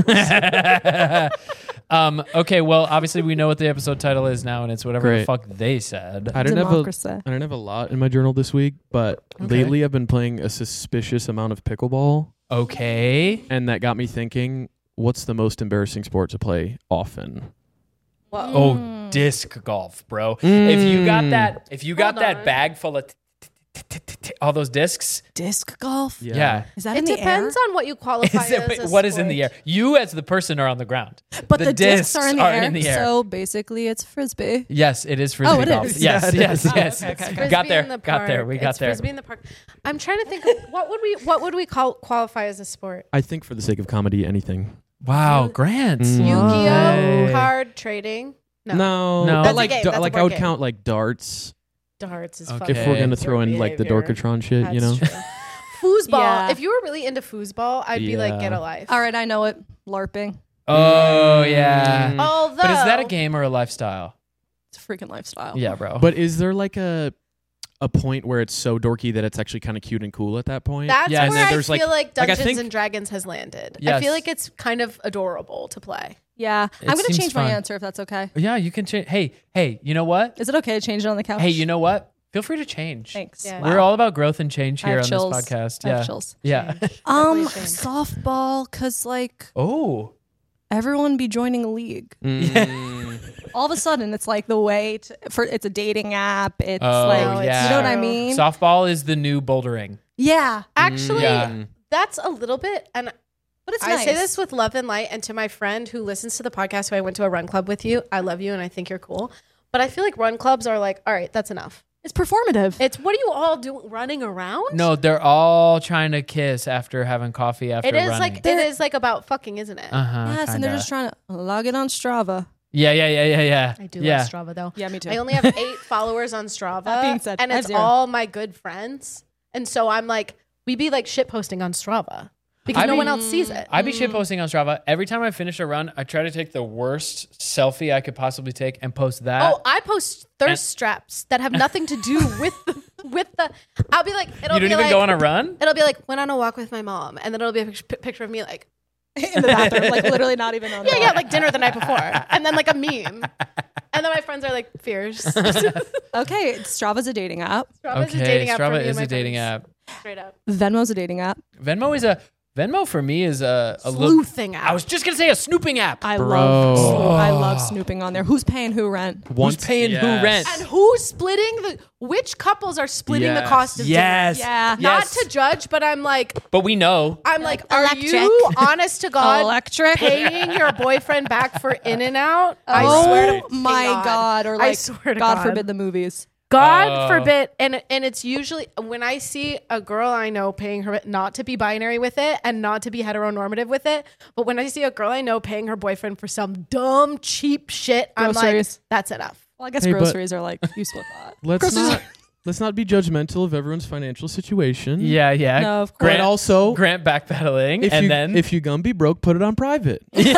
don't know. Okay, well, obviously we know what the episode title is now, and it's whatever the Great. fuck they said. I didn't Democracy. have a lot in my journal this week, but Okay. lately I've been playing a suspicious amount of pickleball, Okay. and that got me thinking, what's the most embarrassing sport to play often? Oh, disc golf, bro. If you got that, Hold that on. bag full of all those discs, Disc golf? yeah. Is that It in the depends air? on what you qualify Is it- as. wait, A what is in the air? sport. You as the person are on the ground. But the discs are in the air. air. So basically, it's frisbee. Yes, it is frisbee Oh, it golf. is. Yes, Yeah, it yes, is. yes. Frisbee Got there. in the Got there. park. We got It's there. Frisbee in the park. I'm trying to think of what would we qualify as a sport? I think for the sake of comedy, anything. Wow, Grant. Mm. Yu-Gi-Oh, Hey. card trading. No. No, No. but That's a like, game. That's a like I board would game. count like darts Darts is Okay. fucking if we're gonna weird throw in like the behavior. Dorkatron shit, you know. That's true. Foosball. Yeah. If you were really into foosball, I'd be like, Yeah. get a life. All right, I know it. LARPing. Oh yeah. Mm. Although, But is that a game or a lifestyle? It's a freaking lifestyle. Yeah, bro. But is there like a a point where it's so dorky that it's actually kind of cute and cool at that point. That's Yeah, and where then I there's, feel like I Dungeons think- and Dragons has landed. I Yes. feel like it's kind of adorable to play. Yeah. It I'm going to seems change my fun. answer if that's okay. Yeah, you can change. Hey, you know what? Is it okay to change it on the couch? Hey, you know what? Feel free to change. Thanks. Yeah. We're all about growth and change I here have on chills. this podcast. I have Yeah. chills. Yeah. Definitely change. Softball, because like Oh. everyone be joining a league. All of a sudden, it's like the way it's a dating app. It's Oh, like, yeah. you know what I true. mean? Softball is the new bouldering. Yeah. Actually, Yeah. that's a little bit, and But it's I nice. say this with love and light, and to my friend who listens to the podcast, who I went to a run club with you, I love you and I think you're cool. But I feel like run clubs are like, all right, that's enough. It's performative. It's what are you all doing? Running around? No, they're all trying to kiss after having coffee after it is running. like it is like about fucking, isn't it? Uh-huh, yes, and they're kinda. just trying to log it on Strava. Yeah. I do yeah. love Strava though. Yeah, me too. I only have 8 followers on Strava. That being said, and I have it's 0. all my good friends. And so I'm like, we be like shit posting on Strava because I no be- one else sees it. I be shit posting on Strava. Every time I finish a run, I try to take the worst selfie I could possibly take and post that. Oh, I post thirst traps that have nothing to do with the. I'll be like, it'll you don't be even like, go on a run? It'll be like went on a walk with my mom, and then it'll be a picture of me like, In the bathroom, like literally not even on. yeah, like dinner the night before, and then like a meme, and then my friends are like, fierce. Okay, Strava's a dating app. Strava's Okay, a dating app for Strava me is and my a dating friends. app. Straight up, Venmo's a dating app. Venmo for me is a little. sleuthing app. I was just gonna say a snooping app. I Bro. love snooping on there. Who's paying who rent? Who's paying Yes. who rent? and who's splitting which couples are splitting the Yes. cost of Yes. dinner? Yeah. Not Yes. to judge, but I'm like, But we know. are Electric. you honest to God Electric. paying your boyfriend back for In and Out? I Oh swear to my God. Or I like, swear to God God. forbid the movies. God forbid, and it's usually when I see a girl I know paying her, not to be binary with it and not to be heteronormative with it, but when I see a girl I know paying her boyfriend for some dumb cheap shit, I'm like, Groceries. that's enough. Well, I guess Hey, but- groceries are like, you split that. Let's not be judgmental of everyone's financial situation. Yeah. No, of course. But Grant also, Grant backpedaling, if and you then if you gonna be broke, put it on private. Straight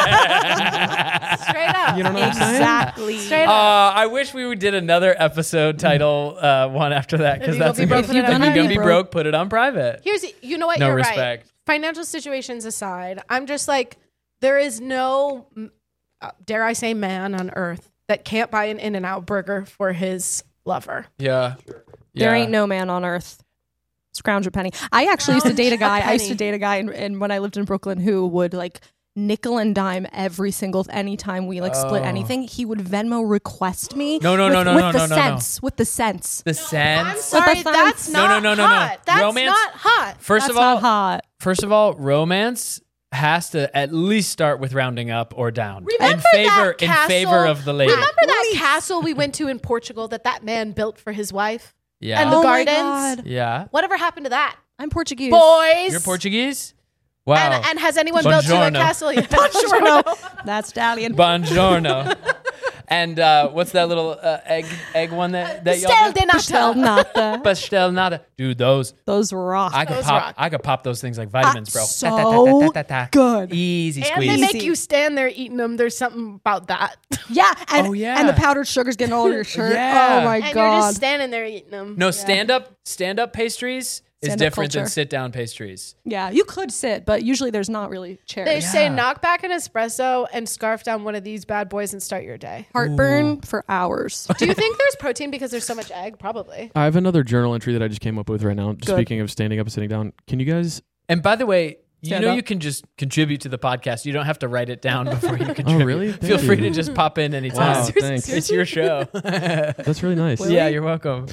up, You know what I'm saying? Exactly. straight up. I wish we did another episode title one after that because If you that's gonna be a broke, good. put it If on you're gonna private. be broke, put it on private. You know what? No You're respect. right. Financial situations aside, I'm just like, there is no, dare I say, man on earth that can't buy an In-N-Out burger for his lover. Yeah. There ain't no man on earth. Scrounge a penny. I actually used to date a guy. I used to penny. date a guy, and when I lived in Brooklyn, who would like nickel and dime every single anytime we like split anything. He would Venmo request me. No, no, with, no, no, with no, the no, no, cents, with the cents. The I'm sense. sorry, the fun- that's No, not no, no, no, no. hot. That's Romance- not hot. First That's of all, not hot. First of all, romance has to at least start with rounding up or down Remember in favor that castle, in favor of the lady. Remember that castle we went to in Portugal that man built for his wife? Yeah. And the Oh my gardens? God. Yeah. Whatever happened to that? I'm Portuguese. Boys. You're Portuguese? Wow. And has anyone built you a Buongiorno. castle yet? Buongiorno. That's Italian. Buongiorno. And what's that little egg one that y'all Pastel do? de Pastel nata. nata. Pastel nata. Dude, those Those rock. I could Those pop. rock. I could pop those things like vitamins, bro. so good. Easy And squeeze. they make Easy. you stand there eating them. There's something about that. Yeah. And, Oh, yeah. And the powdered sugar's getting all over your shirt. Yeah. Oh my And you're God. just standing there eating them. No, stand up pastries is Stand-up different than culture. sit down pastries. Yeah, you could sit, but usually there's not really chairs. They say knock back an espresso and scarf down one of these bad boys and start your day. Heartburn for hours. Do you think there's protein because there's so much egg? Probably. I have another journal entry that I just came up with right now. Speaking of standing up and sitting down, can you guys? And by the way, you Stand know up. you can just contribute to the podcast. You don't have to write it down before you contribute. really? Feel Thank free you. to just pop in anytime. Wow, thanks. It's your show. That's really nice. Yeah, you're welcome.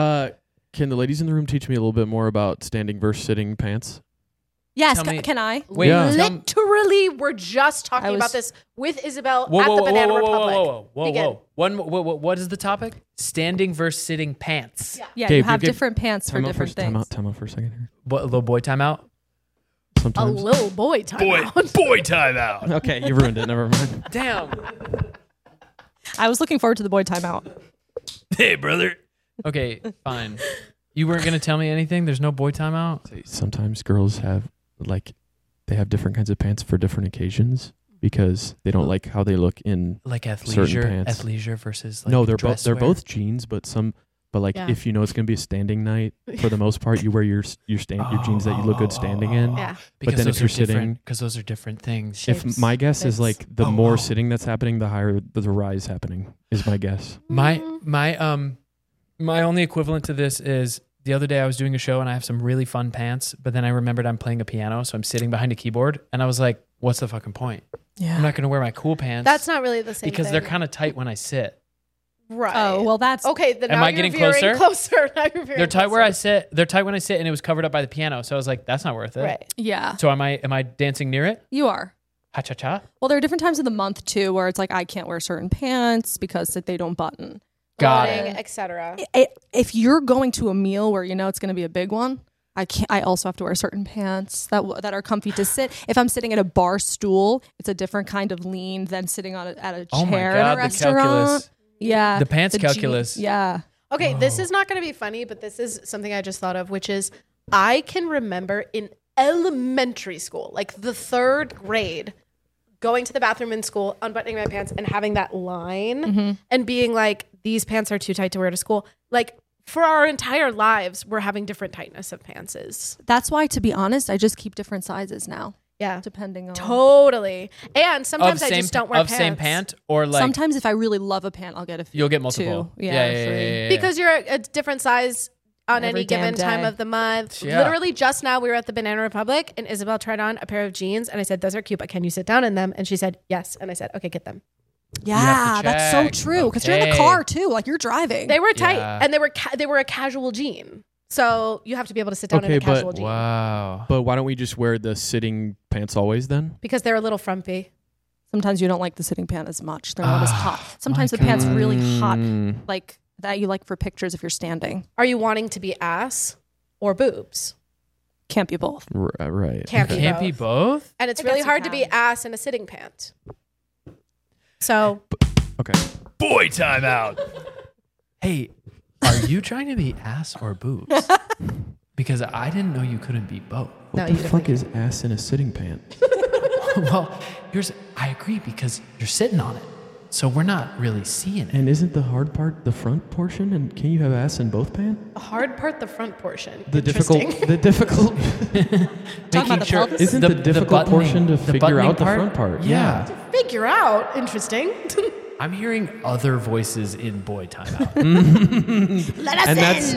Can the ladies in the room teach me a little bit more about standing versus sitting pants? Yes, Tell me- can I? Wait, Yeah. tell- Literally, we're just talking I was- about this with Isabel Whoa, at whoa, the whoa, Banana whoa, Republic. whoa. Begin. What is the topic? Standing versus sitting pants. Yeah. Yeah, Okay, you have give- different pants for Time out different time things. out for a second here. What, little boy timeout? A Sometimes. little boy time out. boy timeout. Okay, you ruined it. Never mind. Damn. I was looking forward to the boy timeout. Hey, brother. Okay, fine. You weren't gonna tell me anything. There's no boy timeout. Sometimes girls have they have different kinds of pants for different occasions because they don't like how they look in. Like Certain athleisure, pants. athleisure versus like no, they're dress both wear. jeans, but some But like Yeah. if you know it's gonna be a standing night, for the most part, you wear your jeans that you look good standing in. Yeah. Because then those if you're are sitting- different, because those are different things. Shapes, If my guess is fits. like the more sitting that's happening, the higher the rise happening is my guess. My only equivalent to this is the other day I was doing a show and I have some really fun pants, but then I remembered I'm playing a piano, so I'm sitting behind a keyboard, and I was like, "What's the fucking point? Yeah. I'm not going to wear my cool pants." That's not really the same because thing. they're kind of tight when I sit. right. Oh, well, that's Okay, then Am now I you're getting veering closer. Now you're veering They're tight where closer. I sit. They're tight when I sit, and it was covered up by the piano. So I was like, "That's not worth it." Right. yeah. So am I dancing near it? You are. Ha cha cha. Well, there are different times of the month too where it's like I can't wear certain pants because they don't button. Got Wedding, it. etc. If you're going to a meal where you know it's going to be a big one, I also have to wear certain pants that are comfy to sit. If I'm sitting at a bar stool, it's a different kind of lean than sitting at a Oh my chair in a god, the restaurant. calculus. Yeah, The pants G- calculus. Yeah. Okay, this is not going to be funny, but this is something I just thought of, which is I can remember in elementary school, like the 3rd grade, going to the bathroom in school, unbuttoning my pants and having that line and being like, these pants are too tight to wear to school. Like for our entire lives, we're having different tightness of pantses. That's why, to be honest, I just keep different sizes now, Yeah. depending on. Totally. And sometimes Of I same just don't wear of pants. same pant or like Sometimes if I really love a pant, I'll get a few. you'll get multiple. Two. Yeah, yeah. Because you're a different size on Every any given damn time day. of the month. Yeah. Literally just now we were at the Banana Republic and Isabel tried on a pair of jeans and I said, those are cute, but can you sit down in them? And she said, yes. And I said, okay, get them. Yeah, to that's so check. true. Because you're in the Okay. car too, like you're driving. They were tight Yeah. and they were a casual jean. So you have to be able to sit down in Okay, a but- casual jean Wow. But why don't we just wear the sitting pants always then? because they're a little frumpy. Sometimes you don't like the sitting pant as much. They're not as hot. Sometimes my the pant's really hot, Mm. like that you like for pictures if you're standing. Are you wanting to be ass or boobs? Can't be both. Right. Can't be Can't both. be both? And it's I really guess you hard to be can. ass in a sitting pant. So Okay. Boy timeout. Hey, are you trying to be ass or boobs? Because I didn't know you couldn't be both. No, What you the definitely fuck is ass in a sitting pant? Well, I agree because you're sitting on it. So we're not really seeing it. And isn't the hard part the front portion? And can you have ass in both pants? the hard part, the front portion. The Interesting. difficult Talking about the pelvis? isn't the difficult portion to figure buttoning out the front part? Yeah. Figure out. Interesting. I'm hearing other voices in Boy Timeout. Let us And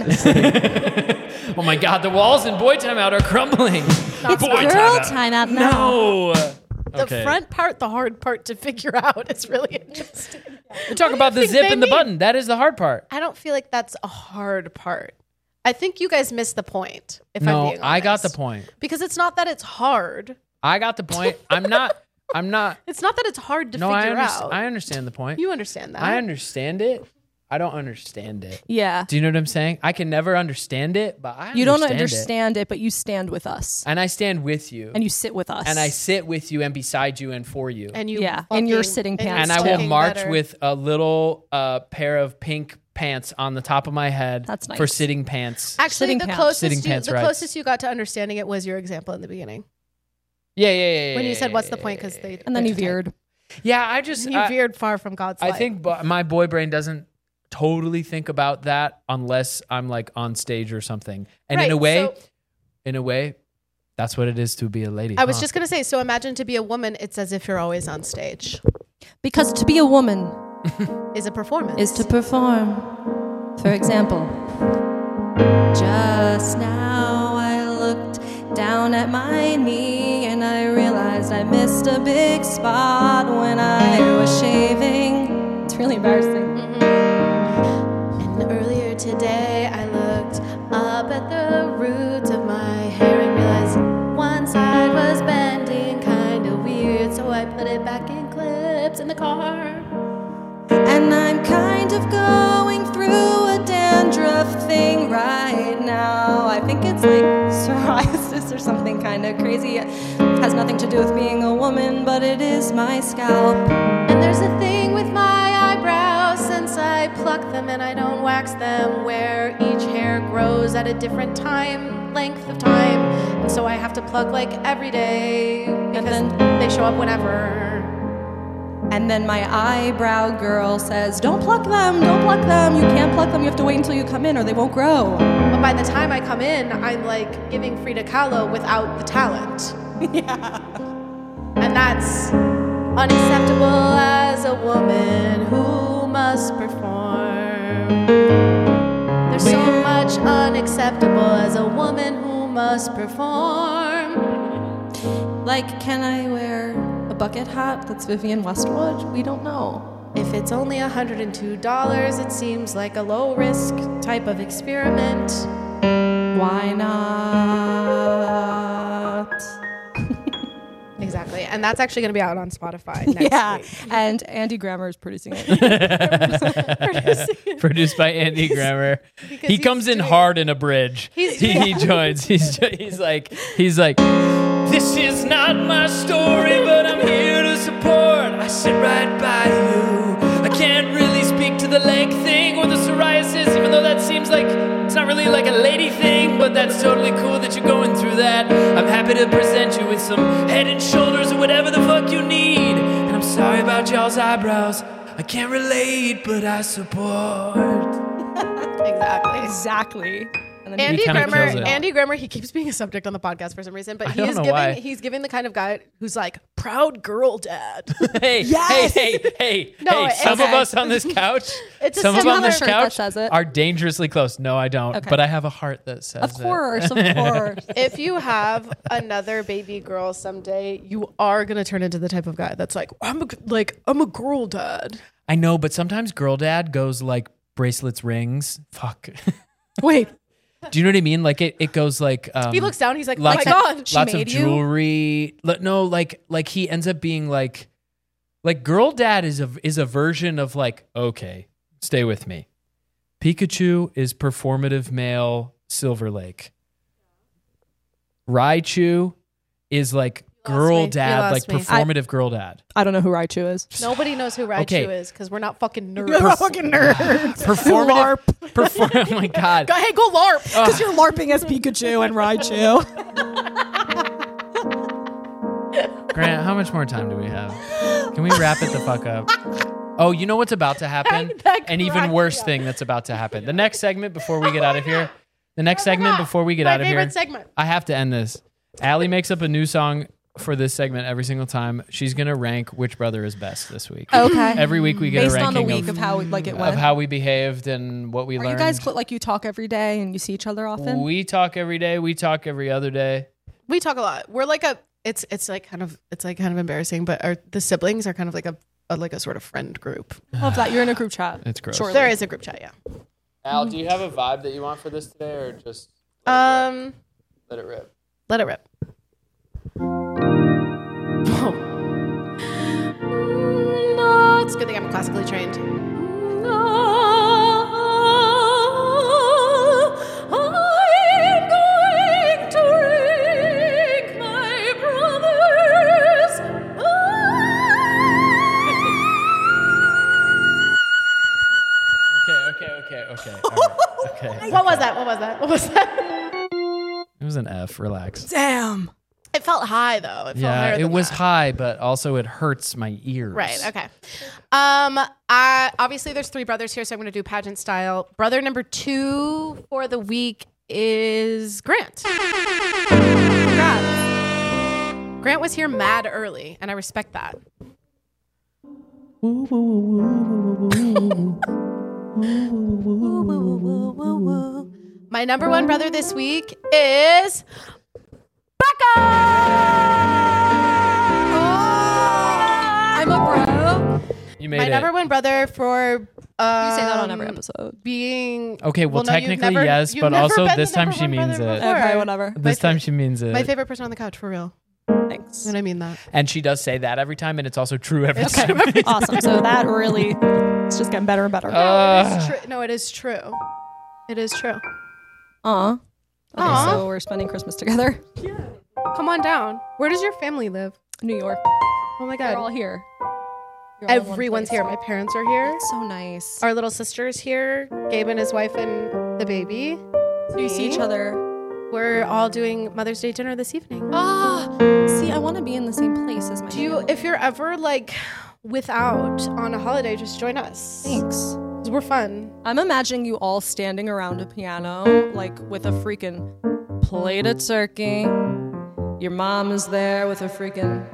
that's Oh my God, the walls in Boy Timeout are crumbling. It's Boy girl timeout. time out now. No. the Okay. front part, the hard part to figure out is really interesting. We're talking about the think zip they and the mean? button. That is the hard part. I don't feel like that's a hard part. I think you guys missed the point. If I'm No, being honest. I got the point. Because it's not that it's hard. I got the point. I'm not. It's not that it's hard to No, figure out. I understand the point. You understand that? I understand it. I don't understand it. Yeah. Do you know what I'm saying? I can never understand it, but I You don't it. understand it, but you stand with us. And I stand with you. And you sit with us. And I sit with you and beside you and for you. And you Yeah, in your fucking- sitting and pants And I you're will fucking march better. with a little pair of pink pants on the top of my head. That's nice. For sitting pants. Actually, sitting the pants. closest Sitting you, pants the rights. closest you got to understanding it was your example in the beginning Yeah. when you said, "What's the point?" Because they and then they're you too tight. veered. Yeah, I just You veered far from God's I light. think my boy brain doesn't totally think about that unless I'm like on stage or something. And Right, in a way, that's what it is to be a lady. I was huh? just gonna say. So imagine to be a woman. It's as if you're always on stage. Because to be a woman Is a performance. is to perform. For example, just now I looked down at my knee and I realized I missed a big spot when I was shaving. It's really embarrassing. And earlier today, I looked up at the roots of my hair and realized one side was bending kind of weird. So I put it back in clips in the car. And I'm kind of going through a dandruff thing right now. I think it's like psoriasis or something kind of crazy. It has nothing to do with being a woman, but it is my scalp. And there's a thing with my eyebrows since I pluck them and I don't wax them, where each hair grows at a different length of time. And so I have to pluck like every day because then- they show up whenever. And then my eyebrow girl says, don't pluck them, you can't pluck them You have to wait until you come in or they won't grow. But by the time I come in, I'm like giving Frida Kahlo without the talent. Yeah. And that's unacceptable as a woman who must perform. There's so much unacceptable as a woman who must perform. Like, can I wear a bucket hat that's Vivienne Westwood? We don't know. If it's only $102, it seems like a low-risk type of experiment. Why not? Exactly. And that's actually going to be out on Spotify next week. And Andy Grammer is producing it. Produced by Andy Grammer. He he's comes in doing- hard in a bridge. He joins. He's like, this is not my story, but I'm here to support. I sit right by you. I can't really speak to the leg thing or the psoriasis, even though that seems like it's not really like a lady thing, but that's totally cool that you're going through that. I'm happy to present you with some head and shoulders or whatever the fuck you need. And I'm sorry about y'all's eyebrows. I can't relate, but I support. Exactly. And then Andy kinda kills it. Grammer, he keeps being a subject on the podcast for some reason, but I don't know why. he's giving the kind of guy who's like, proud girl dad. Hey, hey, No, some okay. of us on this couch, It's a some of similar on this shirt that couch says it. are dangerously close. No, I don't. Okay. But I have a heart that says Of course, of course. If you have another baby girl someday, you are going to turn into the type of guy that's like, I'm a girl dad. I know, but sometimes girl dad goes like bracelets, rings. Fuck. Wait. Do you know what I mean? Like it goes like He looks down, he's like, oh lots my of- God. She lots of made you? jewelry. No, like he ends up being like girl dad is a version of like, okay, stay with me. Pikachu is performative male Silver Lake. Raichu is like girl me. You dad, like lost me. performative girl dad. I don't know who Raichu is. Nobody knows who Raichu Okay. is because we're not fucking nerds. Performative. Oh my god. Hey, go LARP. Because you're LARPing as Pikachu and Raichu. Grant, how much more time do we have? Can we wrap it the fuck up? Oh, you know what's about to happen? That An even cracked worse me up. thing that's about to happen. The next segment before we get out of here. The next segment before we get My out of here. favorite segment. I have to end this. Allie makes up a new song for this segment every single time. She's gonna rank which brother is best this week. Okay. Every week we get Based a on the ranking week of how it of went. how we behaved and what we Are learned. you guys like you talk every day and you see each other often? We talk every day. We talk every other day. We talk a lot. We're like it's like kind of embarrassing, but the siblings are kind of like a sort of friend group. Love that. You're in a group chat. It's gross. Shortly. There is a group chat, yeah. Al, do you have a vibe that you want for this today, or just let it rip? Let it rip. No, it's a good thing I'm classically trained. I'm going to ring my brothers. Okay. All right. Okay. What was that? It was an F. Relax. Damn. It felt high though. It felt Yeah, higher it than was that. high, but also it hurts my ears. Right. Okay. Obviously there's three brothers here, so I'm going to do pageant style. Brother number 2 for the week is Grant. Congrats. Grant was here mad early, and I respect that. My number 1 brother this week is Becca. I'm a bro. You made My it. number 1 brother for You say that on every episode. being Okay, well, no, you've technically never- yes, you've but never also been this the time number she 1 means brother it. before. Okay, whatever. This time she means it. My favorite person on the couch, for real. Thanks. And I mean that. And she does say that every time, and it's also true every Okay. time. Awesome. So that really, it's just getting better and better. No, it is true. It is true. Okay, Aw. so we're spending Christmas together. Come on down. Where does your family live? New York. Oh my They're all God. here. You're all in one Everyone's place. here. My parents are here. That's so nice. Our little sister's here. Gabe and his wife and the baby. Do you see each other? We're all doing Mother's Day dinner this evening. Ah, see, I want to be in the same place as my Do you, family. if you're ever like without on a holiday, just join us. Thanks. We're fun. I'm imagining you all standing around a piano, like with a freaking plate of turkey. Your mom is there with a freaking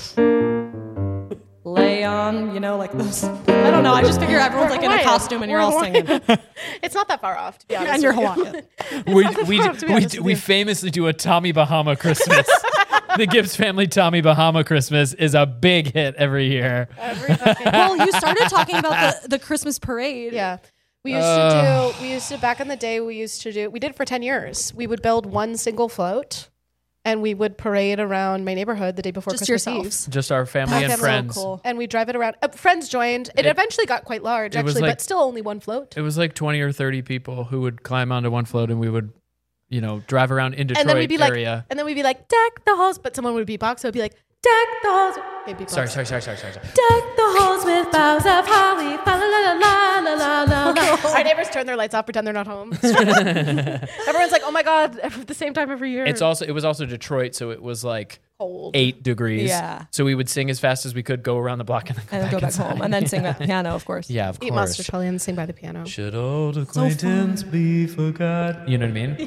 lay on, you know, like those. I don't know. I just figure everyone's like in a Hawaiian. costume and you're all singing. It's not that far off, to be honest. And you're with you. Hawaiian. We famously do a Tommy Bahama Christmas. The Gibbs family Tommy Bahama Christmas is a big hit every year. Well, you started talking about the Christmas parade. Yeah. We used to back in the day, we did it for 10 years. We would build one single float and we would parade around my neighborhood the day before Just Christmas yourselves. Eve. Just our family and That's so friends. cool. And we drive it around. Friends joined. It eventually got quite large, it was actually, like- but still only one float. It was like 20 or 30 people who would climb onto one float and we would, you know, drive around in Detroit And then we'd be area. like, deck the halls, but someone would beatbox, so it'd be like, deck the halls. They'd beatbox. Sorry. Deck the halls with boughs of holly. La la la la la la la. Our neighbors turn their lights off, pretend they're not home. Everyone's like, oh my God, at the same time every year. It was also Detroit, so it was like cold. 8 degrees. Yeah. So we would sing as fast as we could, go around the block, and And then go back home and then sing that piano, of course. Yeah, of Eat course. Monster Tully and sing by the piano. Should old acquaintance be forgot? You know what I mean?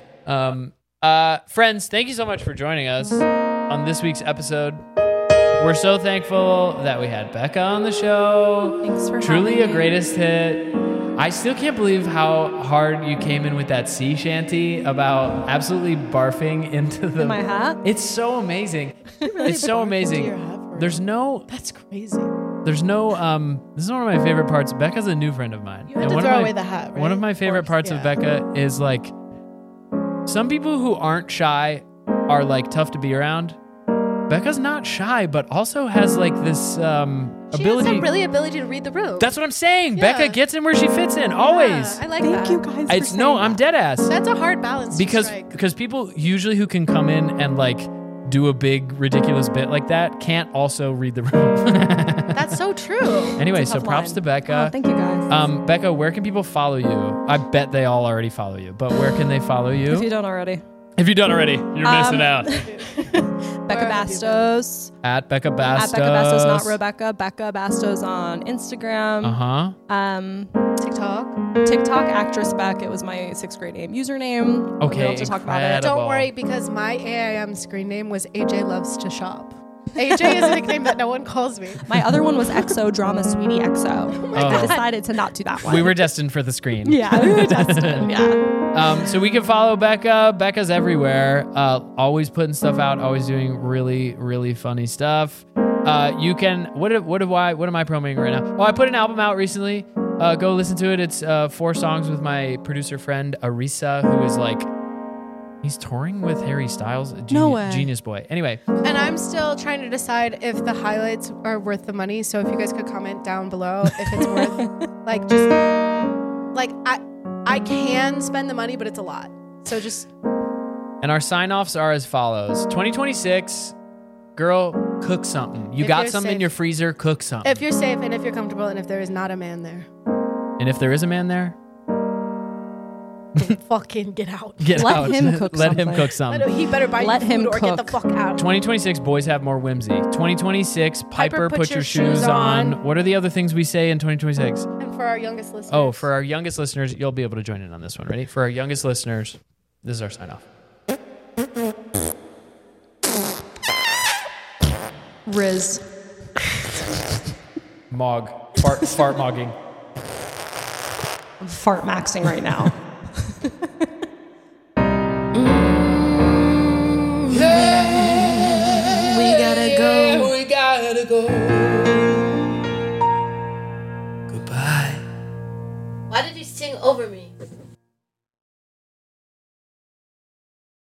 Yeah. Friends, thank you so much for joining us on this week's episode. We're so thankful that we had Becca on the show. Thanks for Truly having a me. greatest hit. I still can't believe how hard you came in with that sea shanty about absolutely barfing into the... In my hat? It's so amazing. It's so amazing. There's no... That's crazy. There's no, this is one of my favorite parts. Becca's a new friend of mine. You had to one throw of my, away the hat, right? One of my favorite Of parts course, of yeah. Becca is like, some people who aren't shy are like tough to be around. Becca's not shy, but also has like this She has ability. a ability to read the room. That's what I'm saying. Yeah. Becca gets in where she fits in, always. Yeah, I like Thank that. you guys. It's no, I'm dead ass. That's a hard balance because to strike. because people usually who can come in and like do a big ridiculous bit like that can't also read the room. That's so true. Anyway, It's a so tough props line. to Becca. Oh, thank you guys. Becca, where can people follow you? I bet they all already follow you, but where can they follow you? If you don't already. If you don't already, you're missing out. Becca Bastos. At Becca Bastos. At Becca Bastos, not Rebecca. Becca Bastos on Instagram. TikTok, actress Beck. It was my 6th grade name username. Okay, We don't have to talk about it. incredible. Don't worry, because my AIM screen name was AJ Loves to Shop. AJ is a nickname that no one calls me. My other one was EXO Drama Sweetie EXO. I decided to not do that one. We were destined for the screen. Yeah, we were destined. Yeah. So we can follow Becca. Becca's everywhere. Always putting stuff out. Always doing really, really funny stuff. You can. What am I promoting right now? Oh, I put an album out recently. Go listen to it. It's 4 songs with my producer friend Arisa, who is like, he's touring with Harry Styles. No way. Genius boy. Anyway, And I'm still trying to decide if the highlights are worth the money. So if you guys could comment down below if it's worth, like, just like I can spend the money, but it's a lot. So just and our sign-offs are as follows: 2026, girl, cook something. You If got you're something in safe. your freezer, cook something. if you're safe and if you're comfortable and if there is not a man there, And if there is a man there, fucking get out. get Let out. him cook Let him something. cook something. He better buy Let you him food or get the cook. fuck out. 2026, boys have more whimsy. 2026, Piper, put your shoes on. What are the other things we say in 2026? And for our youngest listeners. Oh, for our youngest listeners, you'll be able to join in on this one. Ready? For our youngest listeners, this is our sign off. Riz. Mog. Fart mogging. I'm fart maxing right now. we gotta go. We gotta go.